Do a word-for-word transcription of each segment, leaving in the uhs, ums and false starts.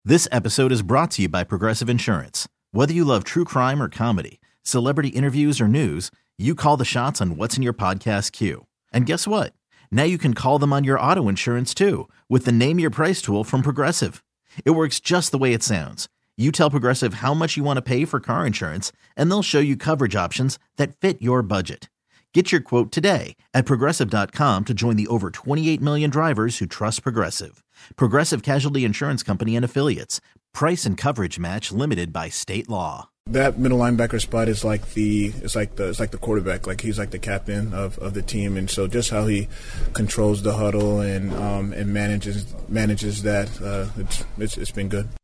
This episode is brought to you by Progressive Insurance. Whether you love true crime or comedy, celebrity interviews or news, you call the shots on what's in your podcast queue. And guess what? Now you can call them on your auto insurance too with the Name Your Price tool from Progressive. It works just the way it sounds. You tell Progressive how much you want to pay for car insurance, and they'll show you coverage options that fit your budget. Get your quote today at Progressive dot com to join the over twenty-eight million drivers who trust Progressive. Progressive Casualty Insurance Company and Affiliates. Price and coverage match limited by state law. That middle linebacker spot is like the it's like the it's like the quarterback. Like he's like the captain of, of the team, and so just how he controls the huddle and um, and manages manages that uh, it's, it's it's been good.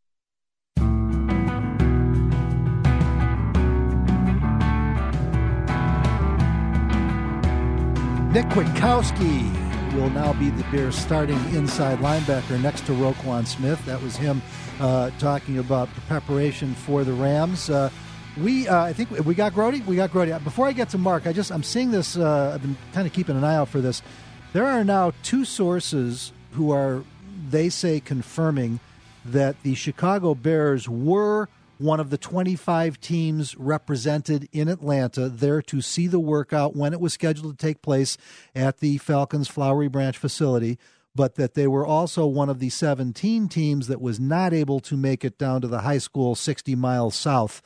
Nick Kwiatkowski will now be the Bears' starting inside linebacker next to Roquan Smith. That was him uh, talking about the preparation for the Rams. Uh, we, uh, I think we got Grody. We got Grody. Before I get to Mark, I just I'm seeing this. Uh, I've been kind of keeping an eye out for this. There are now two sources who are, they say, confirming that the Chicago Bears were one of the twenty-five teams represented in Atlanta there to see the workout when it was scheduled to take place at the Falcons' Flowery Branch facility, but that they were also one of the seventeen teams that was not able to make it down to the high school sixty miles south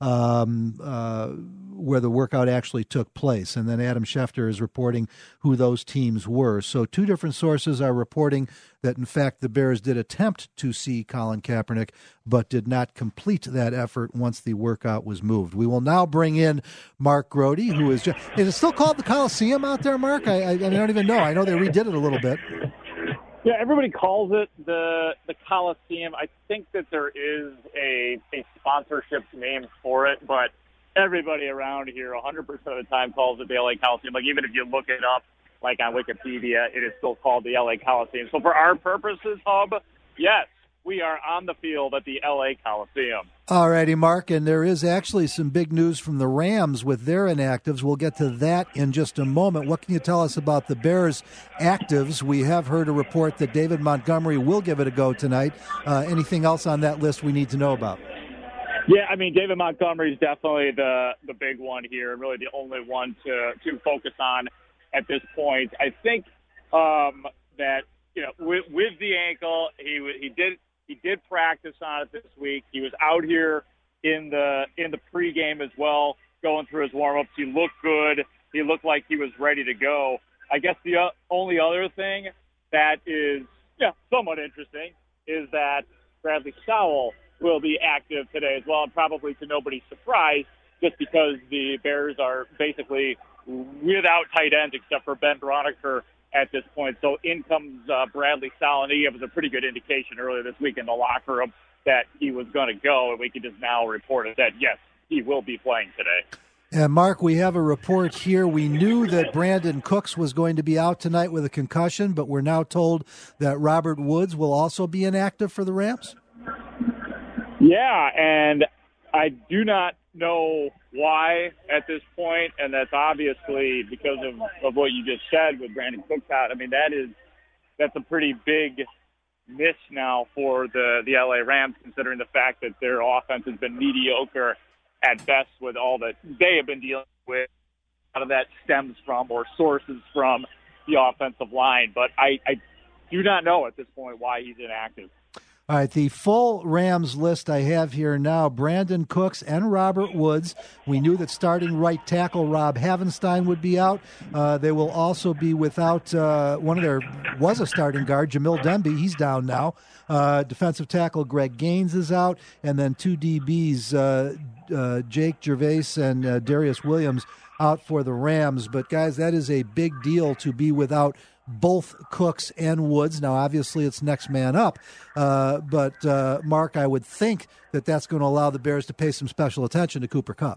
um, uh, where the workout actually took place. And then Adam Schefter is reporting who those teams were. So two different sources are reporting that, in fact, the Bears did attempt to see Colin Kaepernick, but did not complete that effort once the workout was moved. We will now bring in Mark Grody, who is just, is it still called the Coliseum out there, Mark? I, I, I don't even know. I know they redid it a little bit. Yeah, everybody calls it the the Coliseum. I think that there is a a sponsorship name for it, but everybody around here one hundred percent of the time calls it the L A Coliseum. Like, even if you look it up, like on Wikipedia, it is still called the L A Coliseum. So for our purposes, Hub, yes, we are on the field at the L A Coliseum. All righty, Mark, and there is actually some big news from the Rams with their inactives. We'll get to that in just a moment. What can you tell us about the Bears' actives? We have heard a report that David Montgomery will give it a go tonight. Uh, anything else on that list we need to know about? Yeah, I mean, David Montgomery is definitely the, the big one here, really the only one to, to focus on at this point. I think um, that, you know, with, with the ankle, he he did he did practice on it this week. He was out here in the in the pregame as well, going through his warm-ups. He looked good. He looked like he was ready to go. I guess the uh, only other thing that is yeah somewhat interesting is that Bradley Sowell will be active today as well, and probably to nobody's surprise, just because the Bears are basically without tight ends except for Ben Brauneker at this point. So in comes uh, Bradley Sowell, and he gave us a pretty good indication earlier this week in the locker room that he was going to go, and we can just now report it that, yes, he will be playing today. And, Mark, we have a report here. We knew that Brandon Cooks was going to be out tonight with a concussion, but we're now told that Robert Woods will also be inactive for the Rams? Yeah, and I do not know why at this point, and that's obviously because of, of what you just said with Brandon Cooks out. I mean, that is that's a pretty big miss now for the, the L A Rams, considering the fact that their offense has been mediocre at best with all that they have been dealing with. A lot of that stems from or sources from the offensive line, but I, I do not know at this point why he's inactive. All right, the full Rams list I have here now, Brandon Cooks and Robert Woods. We knew that starting right tackle Rob Havenstein would be out. Uh, they will also be without uh, one of their, was a starting guard, Jamil Demby. He's down now. Uh, defensive tackle Greg Gaines is out. And then two D Bs, uh, uh, Jake Gervais and uh, Darius Williams out for the Rams. But, guys, that is a big deal to be without both Cooks and Woods. Now, obviously, it's next man up. Uh, but, uh, Mark, I would think that that's going to allow the Bears to pay some special attention to Cooper Kupp.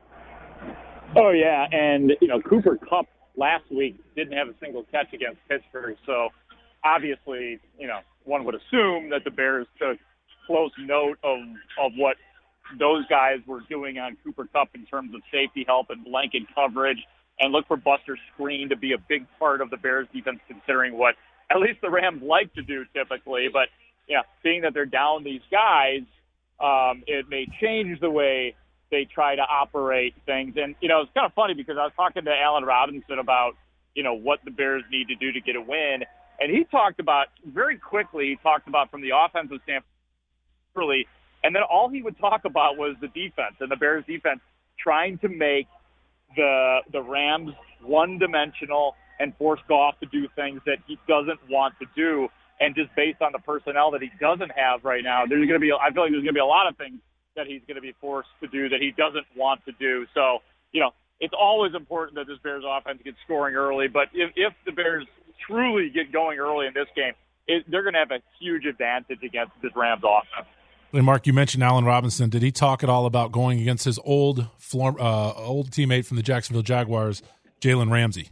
Oh, yeah. And, you know, Cooper Kupp last week didn't have a single catch against Pittsburgh. So, obviously, you know, one would assume that the Bears took close note of, of what those guys were doing on Cooper Kupp in terms of safety help and blanket coverage, and look for Buster Skrine to be a big part of the Bears defense, considering what at least the Rams like to do typically. But you know, being that they're down these guys, um, it may change the way they try to operate things. And, you know, it's kind of funny because I was talking to Allen Robinson about, you know, what the Bears need to do to get a win. And he talked about, very quickly, he talked about from the offensive standpoint, early, and then all he would talk about was the defense and the Bears defense trying to make the the Rams one-dimensional and force Goff to do things that he doesn't want to do. And just based on the personnel that he doesn't have right now, there's going to be, I feel like there's going to be a lot of things that he's going to be forced to do that he doesn't want to do. So, you know, it's always important that this Bears offense gets scoring early. But if, if the Bears truly get going early in this game, it, they're going to have a huge advantage against this Rams offense. And Mark, you mentioned Allen Robinson. Did he talk at all about going against his old uh, old teammate from the Jacksonville Jaguars, Jalen Ramsey?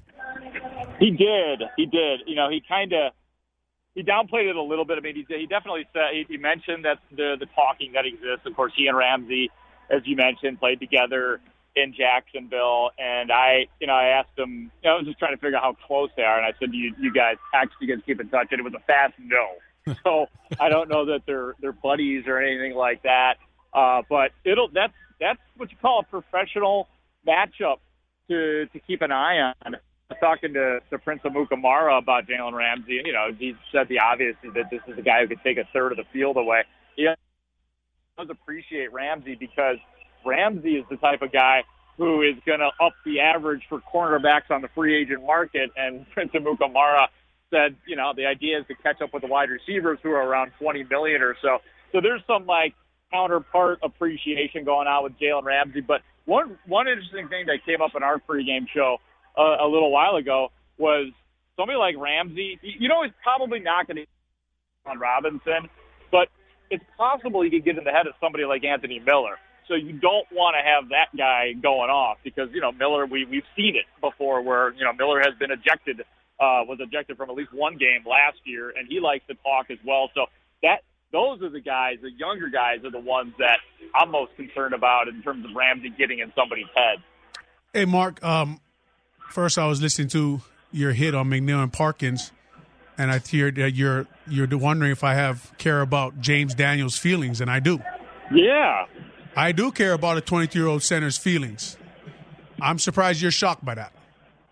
He did. He did. You know, he kind of he downplayed it a little bit. I mean, he, he definitely said he, he mentioned that the the talking that exists. Of course, he and Ramsey, as you mentioned, played together in Jacksonville. And I, you know, I asked him. You know, I was just trying to figure out how close they are. And I said, "You, you guys text, you guys keep in touch." And it was a fast no. So I don't know that they're they're buddies or anything like that. Uh, but it'll that's that's what you call a professional matchup to to keep an eye on. I was talking to, to Prince Amukamara about Jalen Ramsey. You know, he said the obvious that this is a guy who could take a third of the field away. He does appreciate Ramsey because Ramsey is the type of guy who is going to up the average for cornerbacks on the free agent market. And Prince Amukamara said, you know, the idea is to catch up with the wide receivers who are around twenty million or so. So there's some like counterpart appreciation going on with Jalen Ramsey. But one one interesting thing that came up in our pregame show uh, a little while ago was somebody like Ramsey. You know, he's probably not going to on Robinson, but it's possible he could get in the head of somebody like Anthony Miller. So you don't want to have that guy going off because, you know, Miller, we, we've seen it before where, you know, Miller has been ejected Uh, was ejected from at least one game last year, and he likes to talk as well. So that those are the guys, the younger guys are the ones that I'm most concerned about in terms of Ramsey getting in somebody's head. Hey, Mark, um, first I was listening to your hit on McNeil and Parkins, and I hear that you're you're wondering if I have care about James Daniels' feelings, and I do. Yeah. I do care about a twenty-two-year-old center's feelings. I'm surprised you're shocked by that.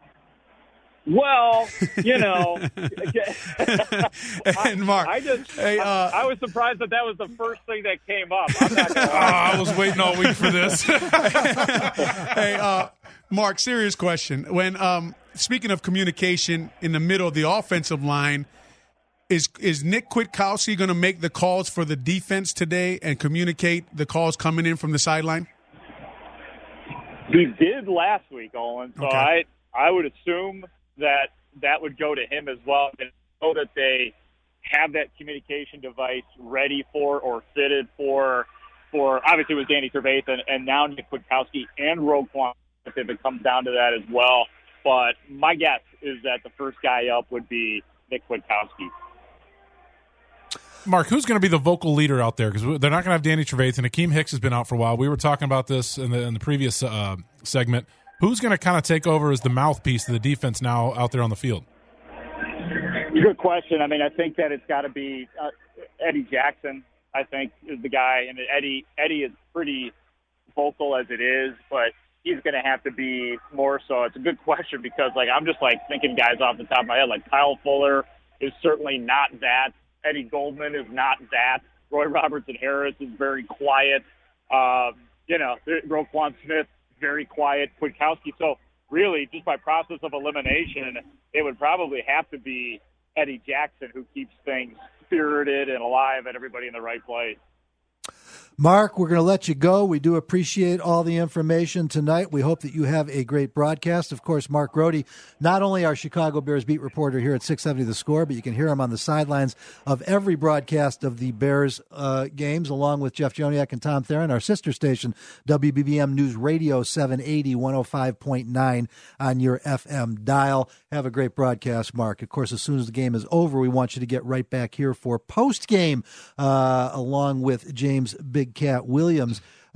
Well, you know, and Mark, I, I just hey, uh, I, I was surprised that that was the first thing that came up. I'm not gonna lie. I was waiting all week for this. Hey, uh, Mark, serious question. When um, speaking of communication in the middle of the offensive line, is is Nick Kwiatkowski going to make the calls for the defense today and communicate the calls coming in from the sideline? He did last week, Olin. So okay. I I would assume that that would go to him as well. And know that they have that communication device ready for or fitted for, for obviously with Danny Trevathan and now Nick Kwiatkowski and Roquan, if it comes down to that as well. But my guess is that the first guy up would be Nick Kwiatkowski. Mark, who's going to be the vocal leader out there? Because they're not going to have Danny Trevathan. Akeem Hicks has been out for a while. We were talking about this in the in the previous uh, segment. Who's going to kind of take over as the mouthpiece of the defense now out there on the field? Good question. I mean, I think that it's got to be uh, Eddie Jackson, I think, is the guy. And Eddie Eddie is pretty vocal as it is, but he's going to have to be more so. It's a good question because, like, I'm just, like, thinking guys off the top of my head. Like, Kyle Fuller is certainly not that. Eddie Goldman is not that. Roy Robertson-Harris is very quiet. Um, you know, Roquan Smith, very quiet. Kwiatkowski. So really, just by process of elimination, it would probably have to be Eddie Jackson who keeps things spirited and alive and everybody in the right place. Mark, we're going to let you go. We do appreciate all the information tonight. We hope that you have a great broadcast. Of course, Mark Grote, not only our Chicago Bears beat reporter here at six seventy The Score, but you can hear him on the sidelines of every broadcast of the Bears uh, games, along with Jeff Joniak and Tom Theron, our sister station, W B B M News Radio seven eighty, one oh five point nine on your F M dial. Have a great broadcast, Mark. Of course, as soon as the game is over, we want you to get right back here for post-game, uh, along with James Big Cat Williams.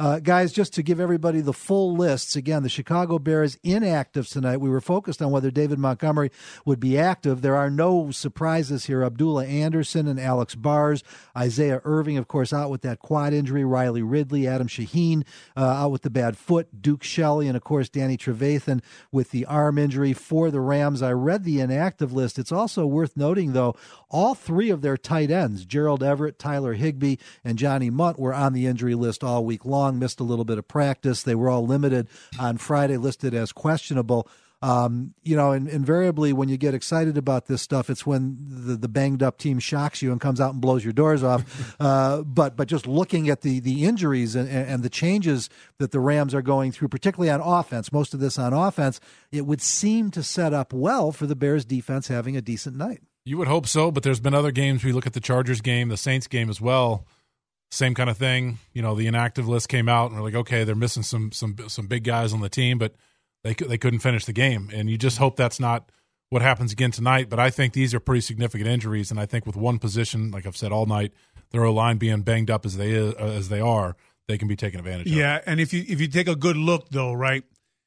Uh, guys, just to give everybody the full lists, again, the Chicago Bears inactive tonight. We were focused on whether David Montgomery would be active. There are no surprises here. Abdullah Anderson and Alex Bars. Isaiah Irving, of course, out with that quad injury. Riley Ridley, Adam Shaheen uh, out with the bad foot. Duke Shelley, and, of course, Danny Trevathan with the arm injury for the Rams. I read the inactive list. It's also worth noting, though, all three of their tight ends, Gerald Everett, Tyler Higbee, and Johnny Munt, were on the injury list all week long. Missed a little bit of practice. They were all limited on Friday, listed as questionable. Um, you know, and invariably when you get excited about this stuff, it's when the, the banged up team shocks you and comes out and blows your doors off. Uh, but but just looking at the the injuries and, and the changes that the Rams are going through, particularly on offense, most of this on offense, it would seem to set up well for the Bears defense having a decent night. You would hope so, but there's been other games. We look at the Chargers game, the Saints game as well. Same kind of thing. You know, the inactive list came out, and we're like, okay, they're missing some some some big guys on the team, but they they couldn't finish the game. And you just hope that's not what happens again tonight. But I think these are pretty significant injuries, and I think with one position, like I've said all night, their O-line being banged up as they uh, as they are, they can be taken advantage of. Yeah, and if you if you take a good look, though, right,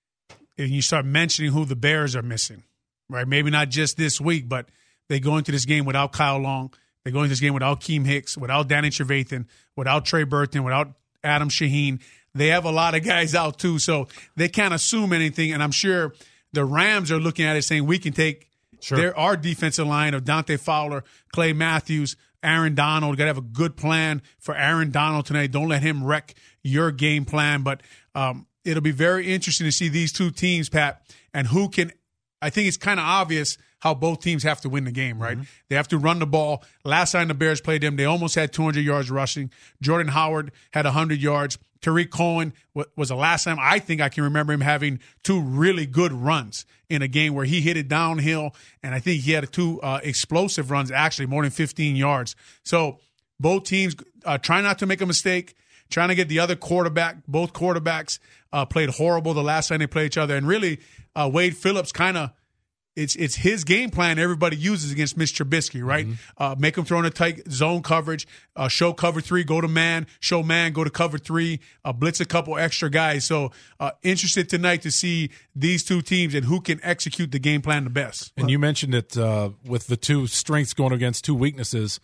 and you start mentioning who the Bears are missing, right, maybe not just this week, but they go into this game without Kyle Long. They go into this game without Keem Hicks, without Danny Trevathan, without Trey Burton, without Adam Shaheen. They have a lot of guys out, too, so they can't assume anything. And I'm sure the Rams are looking at it saying we can take sure. their, our defensive line of Dante Fowler, Clay Matthews, Aaron Donald. We've got to have a good plan for Aaron Donald tonight. Don't let him wreck your game plan. But um, it'll be very interesting to see these two teams, Pat, and who can – I think it's kind of obvious – how both teams have to win the game, right? Mm-hmm. They have to run the ball. Last time the Bears played them, they almost had two hundred yards rushing. Jordan Howard had one hundred yards. Tariq Cohen was the last time I think I can remember him having two really good runs in a game where he hit it downhill, and I think he had two uh, explosive runs, actually, more than fifteen yards. So both teams uh, try not to make a mistake, trying to get the other quarterback. Both quarterbacks uh, played horrible the last time they played each other, and really uh, Wade Phillips kind of It's it's his game plan everybody uses against Mitch Trubisky, right? Mm-hmm. Uh, make him throw in a tight zone coverage, uh, show cover three, go to man, show man, go to cover three, uh, blitz a couple extra guys. So uh, interested tonight to see these two teams and who can execute the game plan the best. And you mentioned it uh, with the two strengths going against two weaknesses,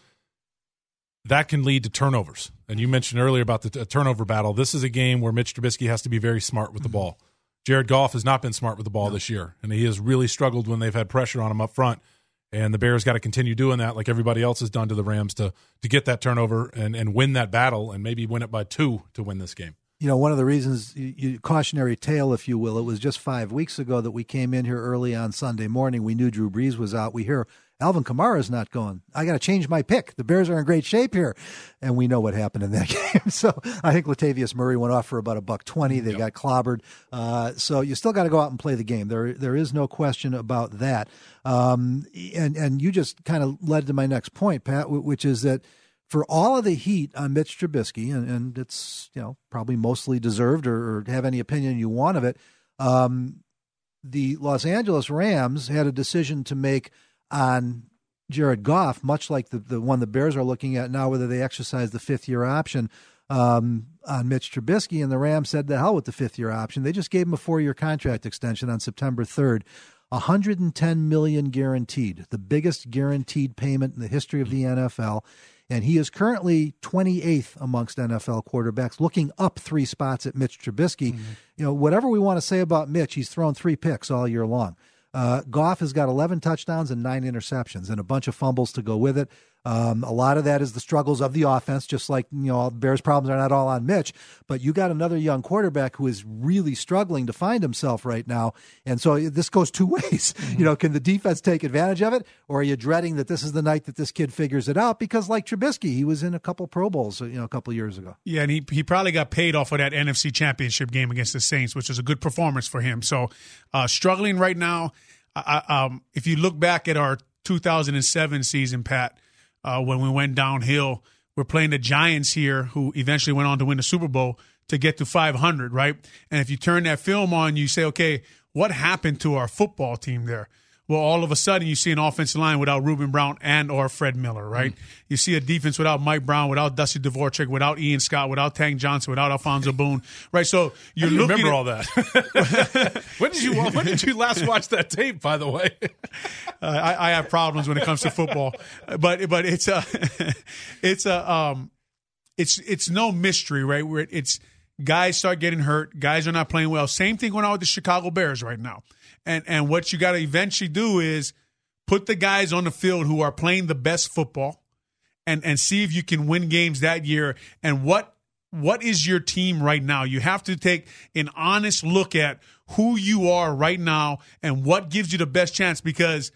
that can lead to turnovers. And you mentioned earlier about the t- turnover battle. This is a game where Mitch Trubisky has to be very smart with the ball. Jared Goff has not been smart with the ball no. this year, and he has really struggled when they've had pressure on him up front. And the Bears got to continue doing that like everybody else has done to the Rams to to get that turnover and, and win that battle and maybe win it by two to win this game. You know, one of the reasons, you, you, cautionary tale, if you will, it was just five weeks ago that we came in here early on Sunday morning. We knew Drew Brees was out. We hear Alvin Kamara's not going. I got to change my pick. The Bears are in great shape here. And we know what happened in that game. So I think Latavius Murray went off for about a buck twenty. They yep. got clobbered. Uh, so you still got to go out and play the game. There, There is no question about that. Um, and, and you just kind of led to my next point, Pat, which is that for all of the heat on Mitch Trubisky, and, and it's, you know, probably mostly deserved, or, or have any opinion you want of it, um, the Los Angeles Rams had a decision to make on Jared Goff, much like the, the one the Bears are looking at now, whether they exercise the fifth-year option um, on Mitch Trubisky, and the Rams said, the hell with the fifth-year option. They just gave him a four-year contract extension on September third. one hundred ten million dollars guaranteed, the biggest guaranteed payment in the history of the N F L. And he is currently twenty-eighth amongst N F L quarterbacks, looking up three spots at Mitch Trubisky. Mm-hmm. You know, whatever we want to say about Mitch, he's thrown three picks all year long. Uh, Goff has got eleven touchdowns and nine interceptions and a bunch of fumbles to go with it. Um, a lot of that is the struggles of the offense, just like, you know, Bears' problems are not all on Mitch, but you got another young quarterback who is really struggling to find himself right now. And so this goes two ways. Mm-hmm. You know, can the defense take advantage of it, or are you dreading that this is the night that this kid figures it out? Because like Trubisky, he was in a couple Pro Bowls, you know, a couple years ago. Yeah, and he he probably got paid off of that N F C Championship game against the Saints, which was a good performance for him. So uh, struggling right now. I, um, if you look back at our two thousand seven season, Pat, uh, when we went downhill, we're playing the Giants here, who eventually went on to win the Super Bowl to get to five hundred, right? And if you turn that film on, you say, okay, what happened to our football team there? Well, all of a sudden you see an offensive line without Reuben Brown and or Fred Miller, right? Mm-hmm. You see a defense without Mike Brown, without Dusty Dvorak, without Ian Scott, without Tank Johnson, without Alfonso Boone, right? So you're you looking remember at, all that. when did you when did you last watch that tape? By the way, uh, I, I have problems when it comes to football, but but it's a it's a um it's it's no mystery, right? Where it's guys start getting hurt, guys are not playing well. Same thing going on with the Chicago Bears right now. And and what you got to eventually do is put the guys on the field who are playing the best football and, and see if you can win games that year. And what what is your team right now? You have to take an honest look at who you are right now and what gives you the best chance. Because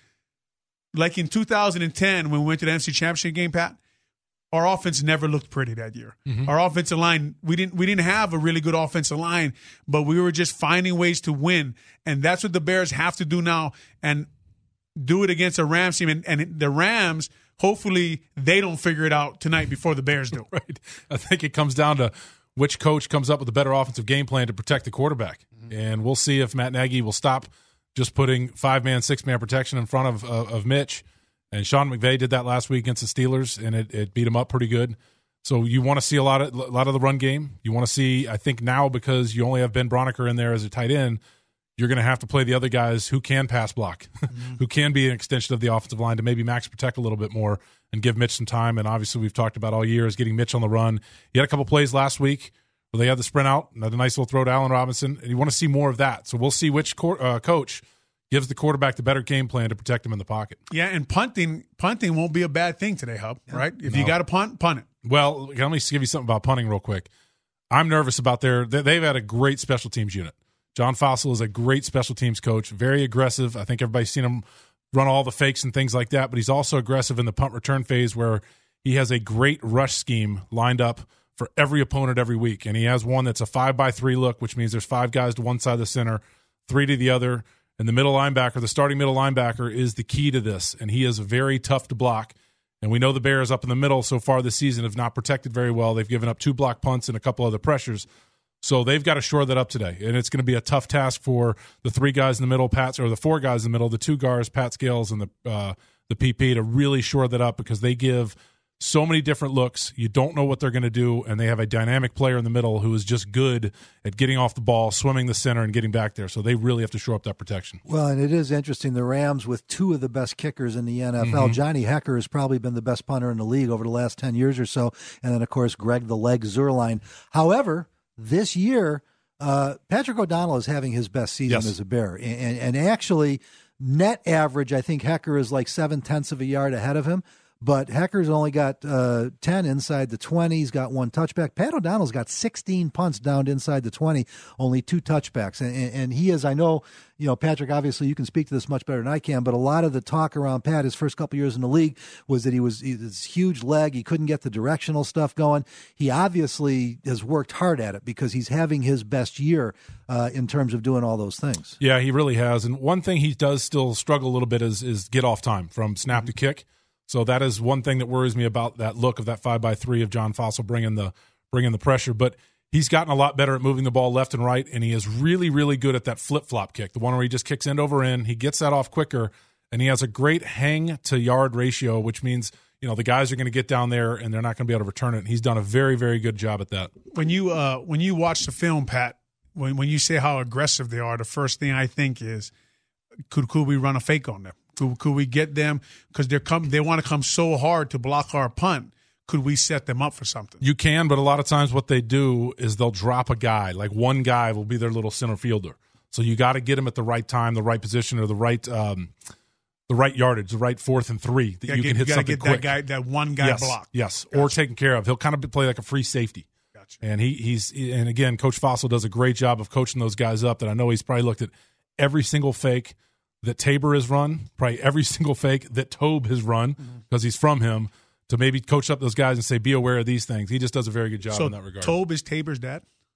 like in two thousand ten when we went to the N F C Championship game, Pat, our offense never looked pretty that year. Mm-hmm. Our offensive line, we didn't we didn't have a really good offensive line, but we were just finding ways to win. And that's what the Bears have to do now and do it against a Rams team. And, and the Rams, hopefully, they don't figure it out tonight before the Bears do. Right. I think it comes down to which coach comes up with a better offensive game plan to protect the quarterback. Mm-hmm. And we'll see if Matt Nagy will stop just putting five-man, six-man protection in front of, of, of Mitch. And Sean McVay did that last week against the Steelers, and it, it beat him up pretty good. So you want to see a lot of a lot of the run game. You want to see, I think now because you only have Ben Broniker in there as a tight end, you're going to have to play the other guys who can pass block, mm-hmm. who can be an extension of the offensive line to maybe max protect a little bit more and give Mitch some time. And obviously we've talked about all year is getting Mitch on the run. He had a couple plays last week where they had the sprint out, and had a nice little throw to Allen Robinson, and you want to see more of that. So we'll see which co- uh, coach gives the quarterback the better game plan to protect him in the pocket. Yeah, and punting punting won't be a bad thing today, Hub, yeah. right? If no. you got to punt, punt it. Well, let me give you something about punting real quick. I'm nervous about their – they've had a great special teams unit. John Fossil is a great special teams coach, very aggressive. I think everybody's seen him run all the fakes and things like that, but he's also aggressive in the punt return phase where he has a great rush scheme lined up for every opponent every week. And he has one that's a five by three look, which means there's five guys to one side of the center, three to the other. And the middle linebacker, the starting middle linebacker, is the key to this. And he is very tough to block. And we know the Bears up in the middle so far this season have not protected very well. They've given up two block punts and a couple other pressures. So they've got to shore that up today. And it's going to be a tough task for the three guys in the middle, Pats, or the four guys in the middle, the two guards, Pat Scales and the uh, the P P, to really shore that up because they give so many different looks. You don't know what they're going to do, and they have a dynamic player in the middle who is just good at getting off the ball, swimming the center, and getting back there. So they really have to shore up that protection. Well, and it is interesting. The Rams with two of the best kickers in the N F L. Mm-hmm. Johnny Hecker has probably been the best punter in the league over the last ten years or so. And then, of course, Greg the Leg Zuerlein. However, this year, uh, Patrick O'Donnell is having his best season yes. as a Bear. And, and, and actually, net average, I think Hecker is like seven-tenths of a yard ahead of him. But Hecker's only got uh, ten inside the twenty. He's got one touchback. Pat O'Donnell's got sixteen punts down inside the twenty, only two touchbacks. And, and, and he is, I know, you know, Patrick, obviously you can speak to this much better than I can, but a lot of the talk around Pat his first couple years in the league was that he was his huge leg. He couldn't get the directional stuff going. He obviously has worked hard at it because he's having his best year uh, in terms of doing all those things. Yeah, he really has. And one thing he does still struggle a little bit is, is get off time from snap mm-hmm. to kick. So that is one thing that worries me about that look of that five by three of John Fossil bringing the bringing the pressure. But he's gotten a lot better at moving the ball left and right, and he is really, really good at that flip-flop kick, the one where he just kicks end over end. He gets that off quicker, and he has a great hang-to-yard ratio, which means you know the guys are going to get down there, and they're not going to be able to return it. And he's done a very, very good job at that. When you uh, when you watch the film, Pat, when, when you say how aggressive they are, the first thing I think is, could could we run a fake on them? Could, could we get them because they're come they want to come so hard to block our punt? Could we set them up for something? You can, but a lot of times what they do is they'll drop a guy. Like one guy will be their little center fielder. So you got to get him at the right time, the right position, or the right um, the right yardage, the right fourth and three that you, you get, can hit you something get quick. That guy, that one guy yes, block. Yes, gotcha. Or taken care of. He'll kind of play like a free safety. Gotcha. And he he's and again, Coach Fossil does a great job of coaching those guys up. That I know he's probably looked at every single fake that Tabor has run, probably every single fake that Tobe has run, because mm-hmm. he's from him, to maybe coach up those guys and say, be aware of these things. He just does a very good job so in that regard. Tobe is Tabor's dad?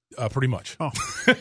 Uh, pretty much. Oh.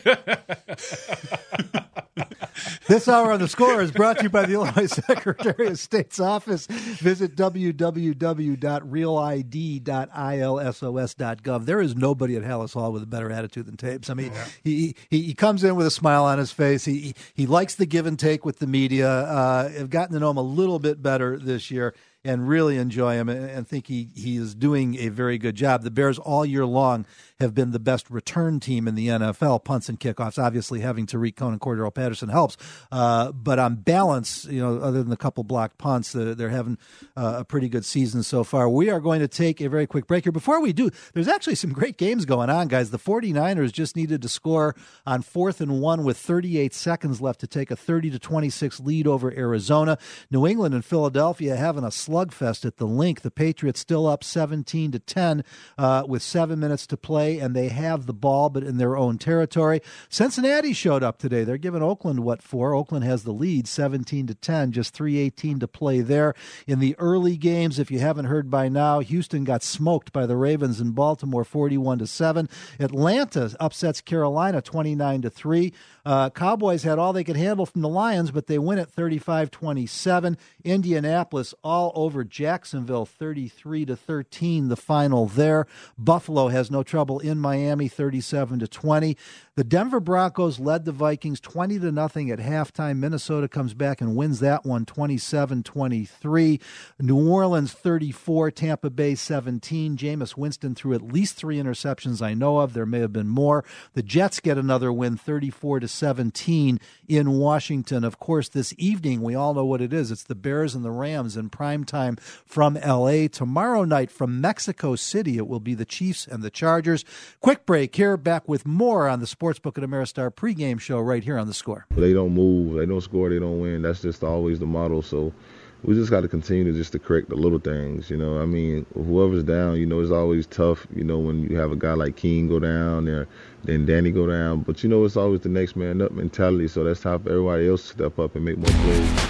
This hour on The Score is brought to you by the Illinois Secretary of State's office. Visit w w w dot real i d dot i l s o s dot gov. There is nobody at Hallis Hall with a better attitude than Tabes. I mean, yeah. he, he he comes in with a smile on his face. He he, he likes the give and take with the media. Uh, I've gotten to know him a little bit better this year and really enjoy him and think he, he is doing a very good job. The Bears all year long have been the best return team in the N F L, punts and kickoffs. Obviously, having Tariq Cohen and Cordero Patterson helps. Uh, but on balance, you know, other than a couple blocked punts, uh, they're having uh, a pretty good season so far. We are going to take a very quick break here. Before we do, there's actually some great games going on, guys. The 49ers just needed to score on fourth and one with thirty-eight seconds left to take a thirty to twenty-six lead over Arizona. New England and Philadelphia having a slugfest at the Link. The Patriots still up seventeen to ten uh, with seven minutes to play, and they have the ball, but in their own territory. Cincinnati showed up today. They're giving Oakland what for. Oakland has the lead, seventeen to ten, just three eighteen to play there. In the early games, if you haven't heard by now, Houston got smoked by the Ravens in Baltimore, forty-one to seven. Atlanta upsets Carolina, twenty-nine to three. Uh, Cowboys had all they could handle from the Lions, but they win at thirty-five twenty-seven. Indianapolis all over Jacksonville, thirty-three to thirteen, the final there. Buffalo has no trouble in Miami, thirty-seven to twenty. The Denver Broncos led the Vikings twenty to nothing at halftime. Minnesota comes back and wins that one, twenty-seven twenty-three. New Orleans thirty-four, Tampa Bay seventeen. Jameis Winston threw at least three interceptions I know of. There may have been more. The Jets get another win, thirty-four to seventeen in Washington. Of course, this evening, we all know what it is. It's the Bears and the Rams in primetime from L A. Tomorrow night from Mexico City, it will be the Chiefs and the Chargers. Quick break here, back with more on the Sportsbook at Ameristar pregame show right here on The Score. They don't move, they don't score, they don't win. That's just always the model. So we just got to continue to just to correct the little things, you know. I mean, whoever's down, you know, it's always tough, you know, when you have a guy like Keene go down there, then Danny go down. But, you know, it's always the next man up mentality. So that's how everybody else step up and make more plays.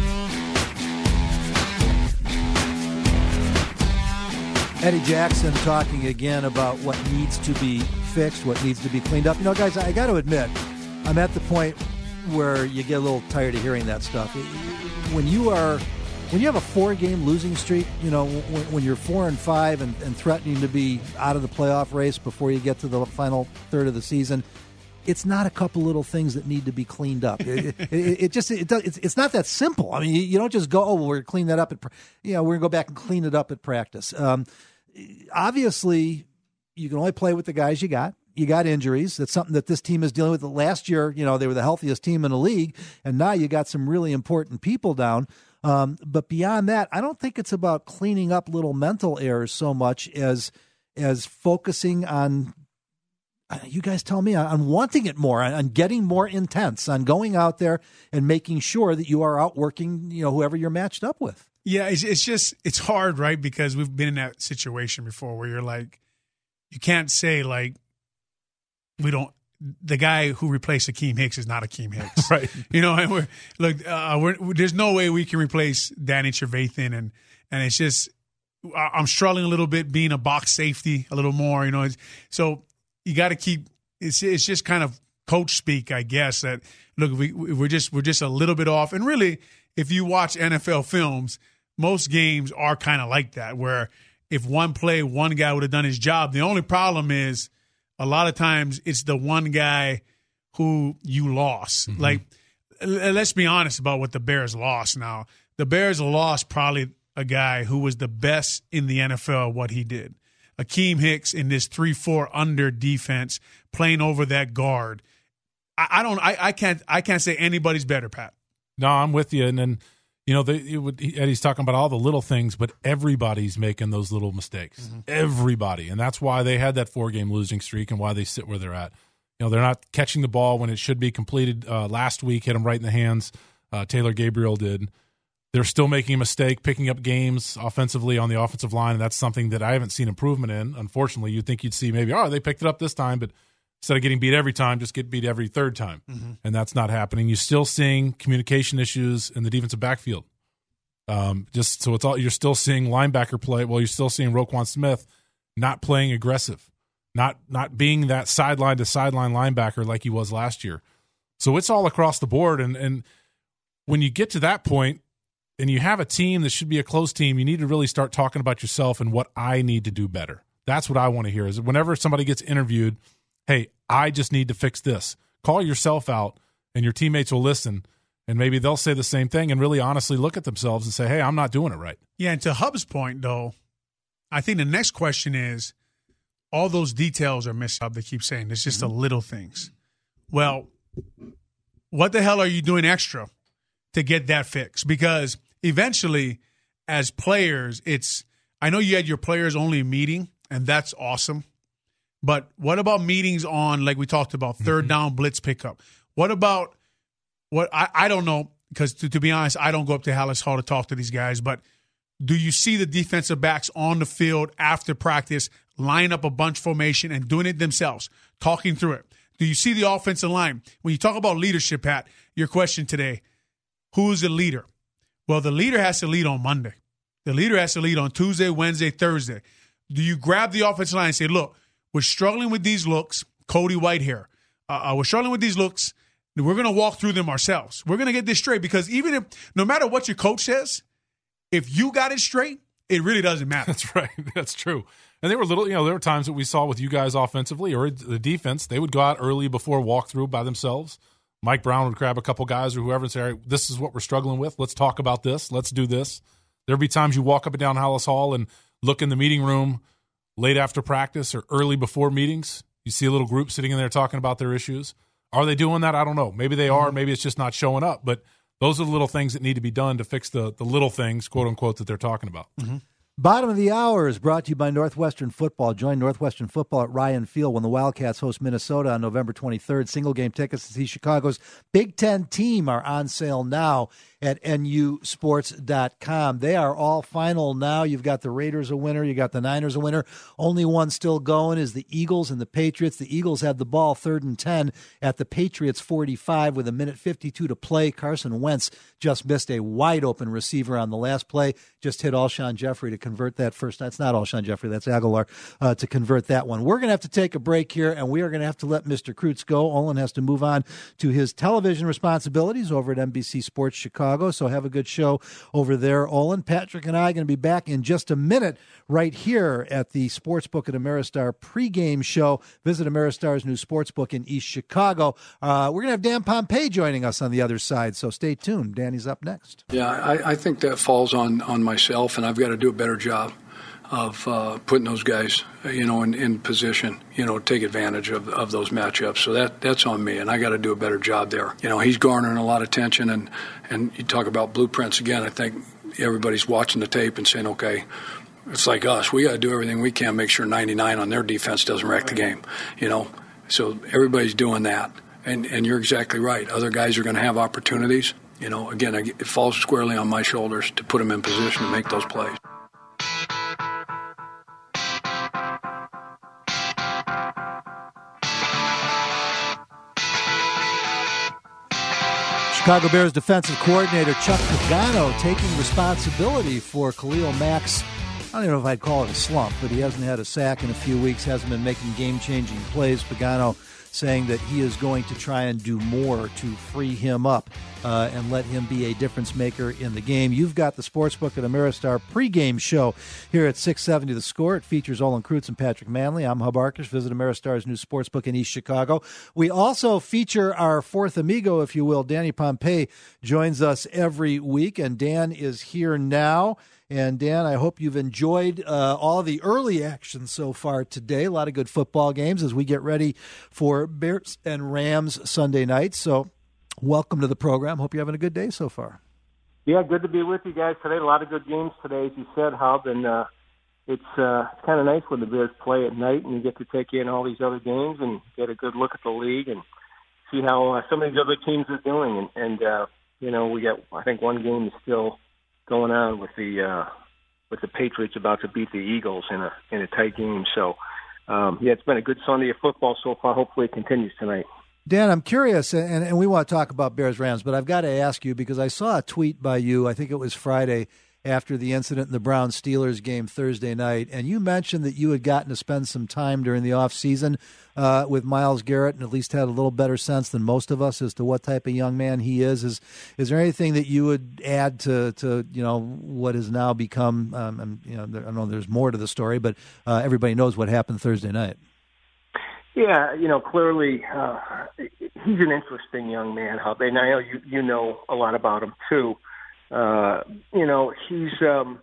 Eddie Jackson talking again about what needs to be fixed, what needs to be cleaned up. You know, guys, I got to admit, I'm at the point where you get a little tired of hearing that stuff. When you are, when you have a four-game losing streak, you know, when, when you're four and five and, and threatening to be out of the playoff race before you get to the final third of the season, it's not a couple little things that need to be cleaned up. It, it, it just it does, it's, it's not that simple. I mean, you, you don't just go, oh, well, we're going to clean that up. At, you know, we're going to go back and clean it up at practice. Um, obviously, you can only play with the guys you got. You got injuries. That's something that this team is dealing with. Last year, you know, they were the healthiest team in the league, and now you got some really important people down. Um, but beyond that, I don't think it's about cleaning up little mental errors so much as as focusing on, you guys tell me, on wanting it more, on getting more intense, on going out there and making sure that you are outworking, you know, whoever you're matched up with. Yeah, it's, it's just, it's hard, right? Because we've been in that situation before where you're like, you can't say like, we don't, the guy who replaced Akeem Hicks is not Akeem Hicks. Right. You know, and we're, look, uh, we're, there's no way we can replace Danny Trevathan. And, and it's just, I'm struggling a little bit being a box safety a little more, you know. It's, so you got to keep, it's, it's just kind of coach speak, I guess, that, look, we, we're just, we're just a little bit off. And really, if you watch N F L films, most games are kind of like that, where if one play, one guy would have done his job. The only problem is, a lot of times it's the one guy who you lost. Mm-hmm. Like, let's be honest about what the Bears lost now. The Bears lost probably a guy who was the best in the N F L, what he did. Akeem Hicks in this three four under defense, playing over that guard. I, I don't I, I can't I can't say anybody's better, Pat. No, I'm with you. And then, you know, they, it would, Eddie's talking about all the little things, but everybody's making those little mistakes. Mm-hmm. Everybody. And that's why they had that four-game losing streak and why they sit where they're at. You know, they're not catching the ball when it should be completed. Uh, last week, hit them right in the hands. Uh, Taylor Gabriel did. They're still making a mistake, picking up games offensively on the offensive line, and that's something that I haven't seen improvement in. Unfortunately, you'd think you'd see maybe, oh, they picked it up this time, but instead of getting beat every time, just get beat every third time. Mm-hmm. And that's not happening. You're still seeing communication issues in the defensive backfield. Um, just so it's all, you're still seeing linebacker play. Well, you're still seeing Roquan Smith not playing aggressive, not not being that sideline to sideline linebacker like he was last year. So it's all across the board. And, and when you get to that point and you have a team that should be a close team, you need to really start talking about yourself and what I need to do better. That's what I want to hear is whenever somebody gets interviewed, hey, I just need to fix this. Call yourself out and your teammates will listen. And maybe they'll say the same thing and really honestly look at themselves and say, hey, I'm not doing it right. Yeah, and to Hub's point, though, I think the next question is, all those details are missing. Hub, they keep saying it's just the little things. Well, what the hell are you doing extra to get that fixed? Because eventually, as players, it's – I know you had your players-only meeting, and that's awesome. But what about meetings on, like we talked about, third mm-hmm. down blitz pickup? What about – What I, I don't know, because to, to be honest, I don't go up to Hallis Hall to talk to these guys, but do you see the defensive backs on the field after practice line up a bunch formation and doing it themselves, talking through it? Do you see the offensive line? When you talk about leadership, Pat, your question today, who is the leader? Well, the leader has to lead on Monday. The leader has to lead on Tuesday, Wednesday, Thursday. Do you grab the offensive line and say, look, we're struggling with these looks, Cody Whitehair. Uh, uh, we're struggling with these looks. We're going to walk through them ourselves. We're going to get this straight because even if, no matter what your coach says, if you got it straight, it really doesn't matter. That's right. That's true. And there were little, you know, there were times that we saw with you guys offensively or the defense, they would go out early before walkthrough by themselves. Mike Brown would grab a couple guys or whoever and say, all right, this is what we're struggling with. Let's talk about this. Let's do this. There'd be times you walk up and down Hallis Hall and look in the meeting room late after practice or early before meetings. You see a little group sitting in there talking about their issues. Are they doing that? I don't know. Maybe they are. Maybe it's just not showing up. But those are the little things that need to be done to fix the, the little things, quote unquote, that they're talking about. Mm-hmm. Bottom of the hour is brought to you by Northwestern Football. Join Northwestern Football at Ryan Field when the Wildcats host Minnesota on November twenty-third. Single game tickets to see Chicago's Big Ten team are on sale now at N U sports dot com. They are all final now. You've got the Raiders a winner. You got the Niners a winner. Only one still going is the Eagles and the Patriots. The Eagles had the ball third and ten at the Patriots forty-five with a minute fifty-two to play. Carson Wentz just missed a wide-open receiver on the last play. Just hit Alshon Jeffrey to convert that first. That's not Alshon Jeffrey. That's Aguilar uh, to convert that one. We're going to have to take a break here, and we are going to have to let Mister Kreutz go. Olin has to move on to his television responsibilities over at N B C Sports Chicago, so have a good show over there, Olin. Patrick and I are going to be back in just a minute right here at the Sportsbook at Ameristar pregame show. Visit Ameristar's new sportsbook in East Chicago. Uh, we're going to have Dan Pompei joining us on the other side, so stay tuned. Danny's up next. Yeah, I, I think that falls on, on myself, and I've got to do a better job of uh, putting those guys, you know, in, in position, you know, take advantage of of those matchups. So that that's on me, and I got to do a better job there. You know, he's garnering a lot of attention, and, and you talk about blueprints again. I think everybody's watching the tape and saying, okay, it's like us. We got to do everything we can, make sure ninety-nine on their defense doesn't wreck the game, you know. So everybody's doing that, and and you're exactly right. Other guys are going to have opportunities. You know, again, it falls squarely on my shoulders to put them in position to make those plays. Chicago Bears defensive coordinator Chuck Pagano taking responsibility for Khalil Mack's, I don't even know if I'd call it a slump, but he hasn't had a sack in a few weeks, hasn't been making game-changing plays. Pagano saying that he is going to try and do more to free him up uh, and let him be a difference maker in the game. You've got the Sportsbook at Ameristar pregame show here at six seventy The Score. It features Olin Kreutz and Patrick Manley. I'm Hub Arkush. Visit Ameristar's new sportsbook in East Chicago. We also feature our fourth amigo, if you will. Danny Pompei joins us every week, and Dan is here now. And, Dan, I hope you've enjoyed uh, all the early action so far today. A lot of good football games as we get ready for Bears and Rams Sunday night. So welcome to the program. Hope you're having a good day so far. Yeah, good to be with you guys today. A lot of good games today, as you said, Hub. And uh, it's, uh, it's kind of nice when the Bears play at night and you get to take in all these other games and get a good look at the league and see how uh, some of these other teams are doing. And, and uh, you know, we got, I think one game is still going on with the uh, with the Patriots about to beat the Eagles in a in a tight game. So, um, yeah, it's been a good Sunday of football so far. Hopefully it continues tonight. Dan, I'm curious, and, and we want to talk about Bears-Rams, but I've got to ask you because I saw a tweet by you, I think it was Friday, after the incident in the Browns-Steelers game Thursday night, and you mentioned that you had gotten to spend some time during the offseason uh, with Myles Garrett and at least had a little better sense than most of us as to what type of young man he is. Is is there anything that you would add to, to you know, what has now become, um, you know, I know there's more to the story, but uh, everybody knows what happened Thursday night. Yeah, you know, clearly uh, he's an interesting young man, Hub, and I know you, you know a lot about him, too. Uh, you know, he's um,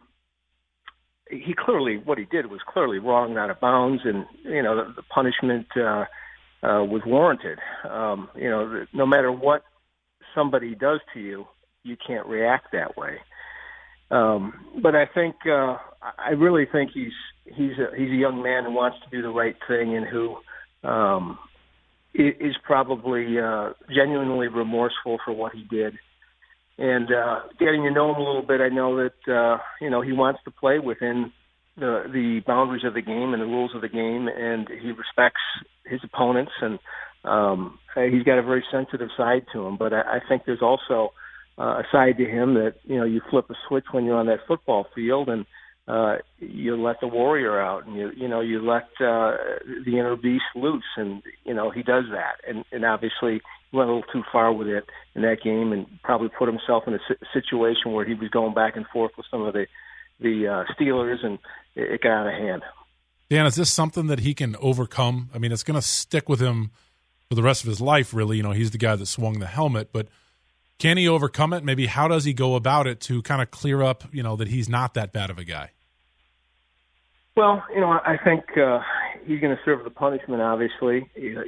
he clearly, what he did was clearly wrong, out of bounds, and, you know, the, the punishment uh, uh, was warranted. Um, you know, no matter what somebody does to you, you can't react that way. Um, but I think, uh, I really think he's he's a, he's a young man who wants to do the right thing and who um, is probably uh, genuinely remorseful for what he did. And uh, getting to know him a little bit, I know that uh, you know he wants to play within the the boundaries of the game and the rules of the game, and he respects his opponents, and um, he's got a very sensitive side to him. But I, I think there's also uh, a side to him that you know you flip a switch when you're on that football field, and uh, you let the warrior out, and you you know you let uh, the inner beast loose, and you know he does that, and and obviously went a little too far with it in that game and probably put himself in a situation where he was going back and forth with some of the the uh, Steelers, and it, it got out of hand. Dan, is this something that he can overcome? I mean, it's going to stick with him for the rest of his life, really. You know, he's the guy that swung the helmet, but can he overcome it? Maybe how does he go about it to kind of clear up, you know, that he's not that bad of a guy? Well, you know, I think uh, he's going to serve the punishment, obviously.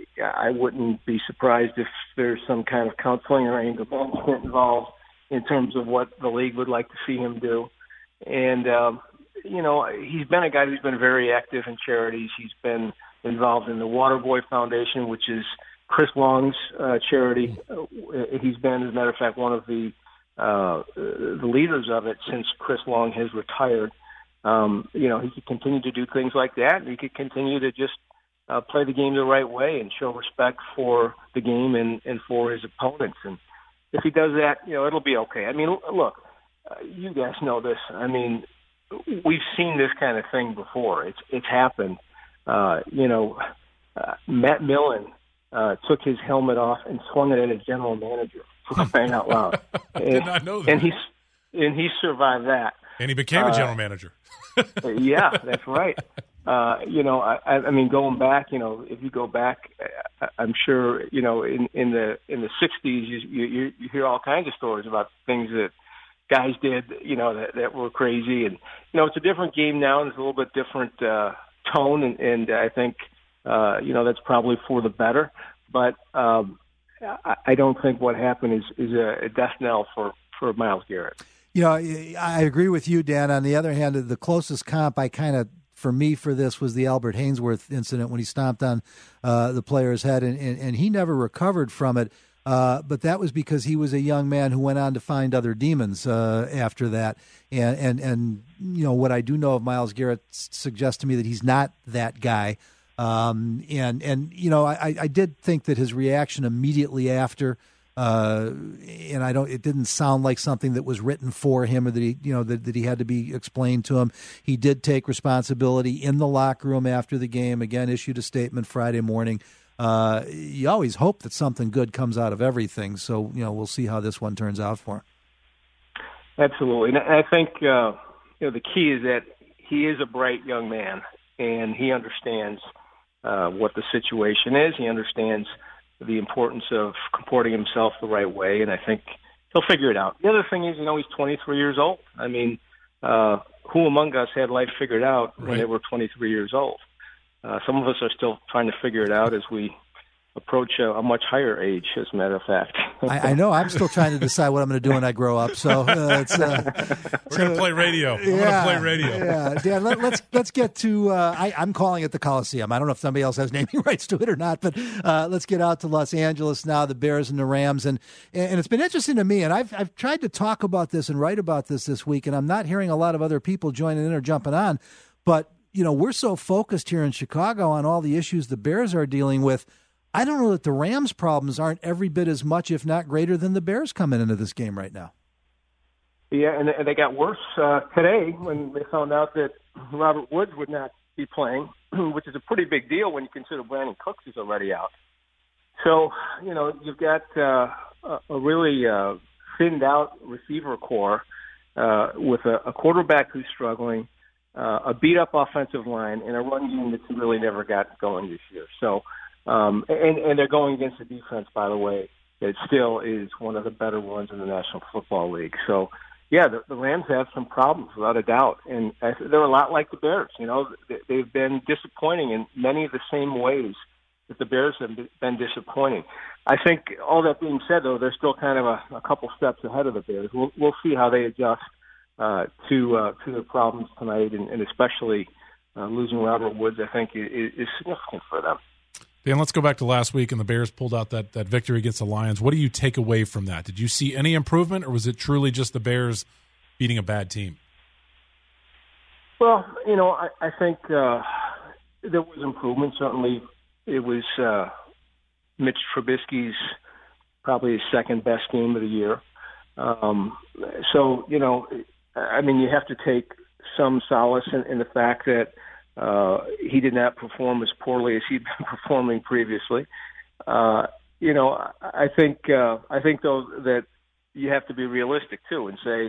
I wouldn't be surprised if there's some kind of counseling or anger management involved in terms of what the league would like to see him do. And, um, you know, he's been a guy who's been very active in charities. He's been involved in the Waterboy Foundation, which is Chris Long's uh, charity. He's been, as a matter of fact, one of the uh, the leaders of it since Chris Long has retired. Um, you know, he could continue to do things like that, and he could continue to just uh, play the game the right way and show respect for the game and, and for his opponents. And if he does that, you know, it'll be okay. I mean, look, uh, you guys know this. I mean, we've seen this kind of thing before. It's it's happened. Uh, you know, uh, Matt Millen uh, took his helmet off and swung it at his general manager for crying out loud. I did not know that. And he and he survived that. And he became a general uh, manager. Yeah, that's right. Uh, you know, I, I mean, going back, you know, if you go back, I'm sure, you know, in, in the in the sixties, you, you you hear all kinds of stories about things that guys did, you know, that, that were crazy. And you know, it's a different game now, and it's a little bit different uh, tone, and, and I think, uh, you know, that's probably for the better. But um, I, I don't think what happened is is a death knell for for Myles Garrett. You know, I agree with you, Dan. On the other hand, the closest comp I kind of, for me, for this was the Albert Haynesworth incident when he stomped on uh, the player's head, and, and, and he never recovered from it. Uh, but that was because he was a young man who went on to find other demons uh, after that. And, and, and, you know, what I do know of Myles Garrett suggests to me that he's not that guy. Um, and, and, you know, I, I did think that his reaction immediately after, Uh, and I don't. It didn't sound like something that was written for him, or that he, you know, that, that he had to be explained to him. He did take responsibility in the locker room after the game. Again, issued a statement Friday morning. Uh, you always hope that something good comes out of everything. So you know, we'll see how this one turns out for him. Absolutely, and I think uh, you know the key is that he is a bright young man, and he understands uh, what the situation is. He understands the importance of comporting himself the right way, and I think he'll figure it out. The other thing is, you know, he's twenty-three years old. I mean, uh, who among us had life figured out right. when they were twenty-three years old? Uh, some of us are still trying to figure it out as we approach a, a much higher age, as a matter of fact. I, I know. I'm still trying to decide what I'm going to do when I grow up. So uh, it's uh, we're going to play radio. I'm yeah, going to play radio. Yeah, Dan. Let, let's let's get to. Uh, I, I'm calling it the Coliseum. I don't know if somebody else has naming rights to it or not, but uh, let's get out to Los Angeles now. The Bears and the Rams, and and it's been interesting to me. And I've I've tried to talk about this and write about this this week, and I'm not hearing a lot of other people joining in or jumping on. But you know, we're so focused here in Chicago on all the issues the Bears are dealing with. I don't know that the Rams' problems aren't every bit as much, if not greater, than the Bears coming into this game right now. Yeah, and, and they got worse uh, today when they found out that Robert Woods would not be playing, which is a pretty big deal when you consider Brandon Cooks is already out. So, you know, you've got uh, a, a really uh, thinned out receiver core uh, with a, a quarterback who's struggling, uh, a beat up offensive line, and a run game that's really never got going this year. So, um, and, and they're going against a defense, by the way, that still is one of the better ones in the National Football League. So, yeah, the, the Rams have some problems, without a doubt. And I, they're a lot like the Bears. You know, they've been disappointing in many of the same ways that the Bears have been disappointing. I think all that being said, though, they're still kind of a, a couple steps ahead of the Bears. We'll, we'll see how they adjust uh, to uh, to the problems tonight, and, and especially uh, losing Robert Woods, I think, is, is significant for them. Dan, let's go back to last week, and the Bears pulled out that, that victory against the Lions. What do you take away from that? Did you see any improvement, or was it truly just the Bears beating a bad team? Well, you know, I, I think uh, there was improvement. Certainly, it was uh, Mitch Trubisky's probably his second best game of the year. Um, so, you know, I mean, you have to take some solace in, in the fact that Uh, he did not perform as poorly as he'd been performing previously. Uh, you know, I think uh, I think though that you have to be realistic too and say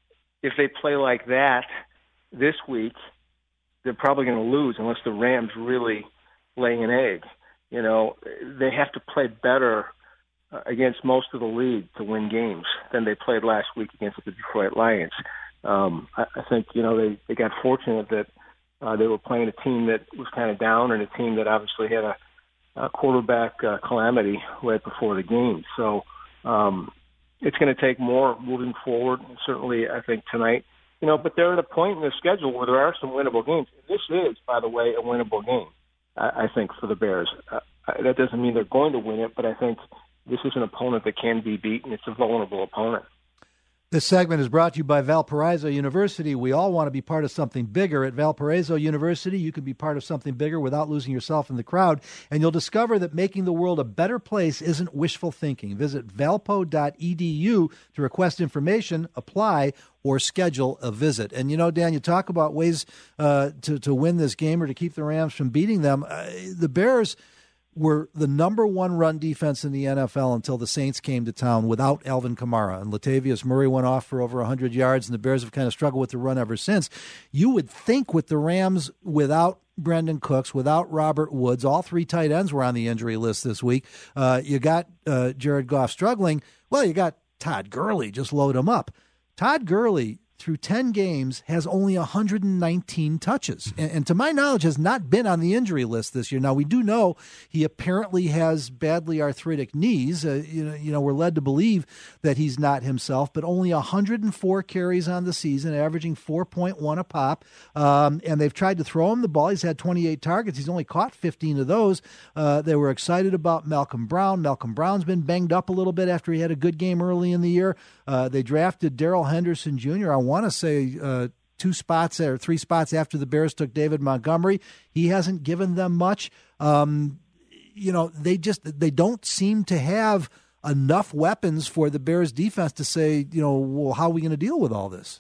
if they play like that this week, they're probably going to lose unless the Rams really lay an egg. You know, they have to play better against most of the league to win games than they played last week against the Detroit Lions. Um, I, I think you know they, they got fortunate that. Uh, they were playing a team that was kind of down and a team that obviously had a, a quarterback uh, calamity right before the game. So um, it's going to take more moving forward, certainly I think tonight. You know, but they're at a point in the schedule where there are some winnable games. This is, by the way, a winnable game, I, I think, for the Bears. Uh, that doesn't mean they're going to win it, but I think this is an opponent that can be beaten. It's a vulnerable opponent. This segment is brought to you by Valparaiso University. We all want to be part of something bigger. At Valparaiso University, you can be part of something bigger without losing yourself in the crowd, and you'll discover that making the world a better place isn't wishful thinking. Visit valpo dot e d u to request information, apply, or schedule a visit. And, you know, Dan, you talk about ways uh, to, to win this game or to keep the Rams from beating them. Uh, the Bears were the number one run defense in the N F L until the Saints came to town without Alvin Kamara. And Latavius Murray went off for over one hundred yards, and the Bears have kind of struggled with the run ever since. You would think with the Rams without Brandon Cooks, without Robert Woods, all three tight ends were on the injury list this week. Uh, you got uh, Jared Goff struggling. Well, you got Todd Gurley. Just load him up. Todd Gurley, through ten games, has only one hundred nineteen touches. And, and to my knowledge, has not been on the injury list this year. Now, we do know he apparently has badly arthritic knees. Uh, you know, you know, we're led to believe that he's not himself, but only one hundred four carries on the season, averaging four point one a pop. Um, and they've tried to throw him the ball. He's had twenty-eight targets. He's only caught fifteen of those. Uh, they were excited about Malcolm Brown. Malcolm Brown's been banged up a little bit after he had a good game early in the year. Uh, they drafted Darrell Henderson Junior I want to say uh, two spots or three spots after the Bears took David Montgomery. He hasn't given them much. Um, you know, they just they don't seem to have enough weapons for the Bears defense to say, you know, well, how are we going to deal with all this?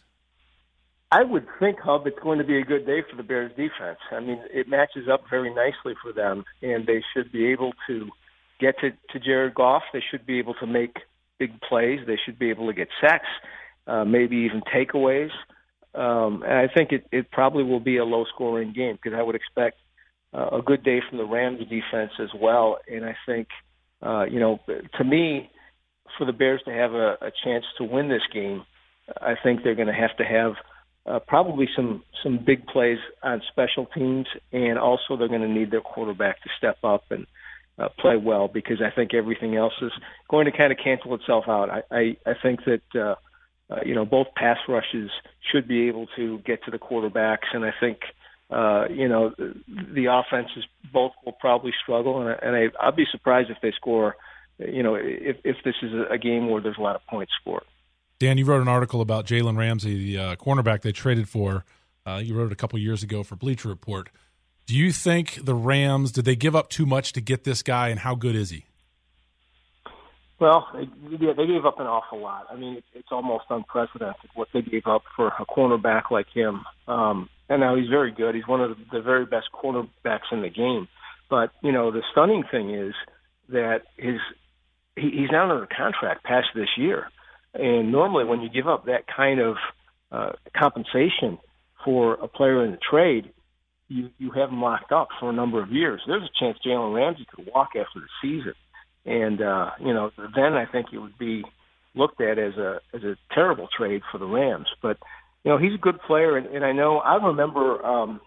I would think, Hub, it's going to be a good day for the Bears defense. I mean, it matches up very nicely for them, and they should be able to get to, to Jared Goff. They should be able to make big plays. They should be able to get sacks, uh, maybe even takeaways. Um, and I think it, it probably will be a low-scoring game because I would expect uh, a good day from the Rams defense as well. And I think, uh, you know, to me, for the Bears to have a, a chance to win this game, I think they're going to have to have uh, probably some, some big plays on special teams, and also they're going to need their quarterback to step up and Uh, play well, because I think everything else is going to kind of cancel itself out. I, I, I think that, uh, uh, you know, both pass rushes should be able to get to the quarterbacks, and I think, uh, you know, the, the offenses both will probably struggle, and, I, and I, I'll be surprised if they score, you know, if, if this is a game where there's a lot of points scored. Dan, you wrote an article about Jalen Ramsey, the uh, cornerback they traded for. Uh, you wrote it a couple years ago for Bleacher Report. Do you think the Rams, did they give up too much to get this guy, and how good is he? Well, they, yeah, they gave up an awful lot. I mean, it's, it's almost unprecedented what they gave up for a cornerback like him. Um, and now he's very good. He's one of the, the very best cornerbacks in the game. But, you know, the stunning thing is that his he, he's now under contract past this year. And normally when you give up that kind of uh, compensation for a player in the trade, you, you have him locked up for a number of years. There's a chance Jalen Ramsey could walk after the season. And, uh, you know, then I think it would be looked at as a as a terrible trade for the Rams. But, you know, he's a good player. And, and I know I remember um,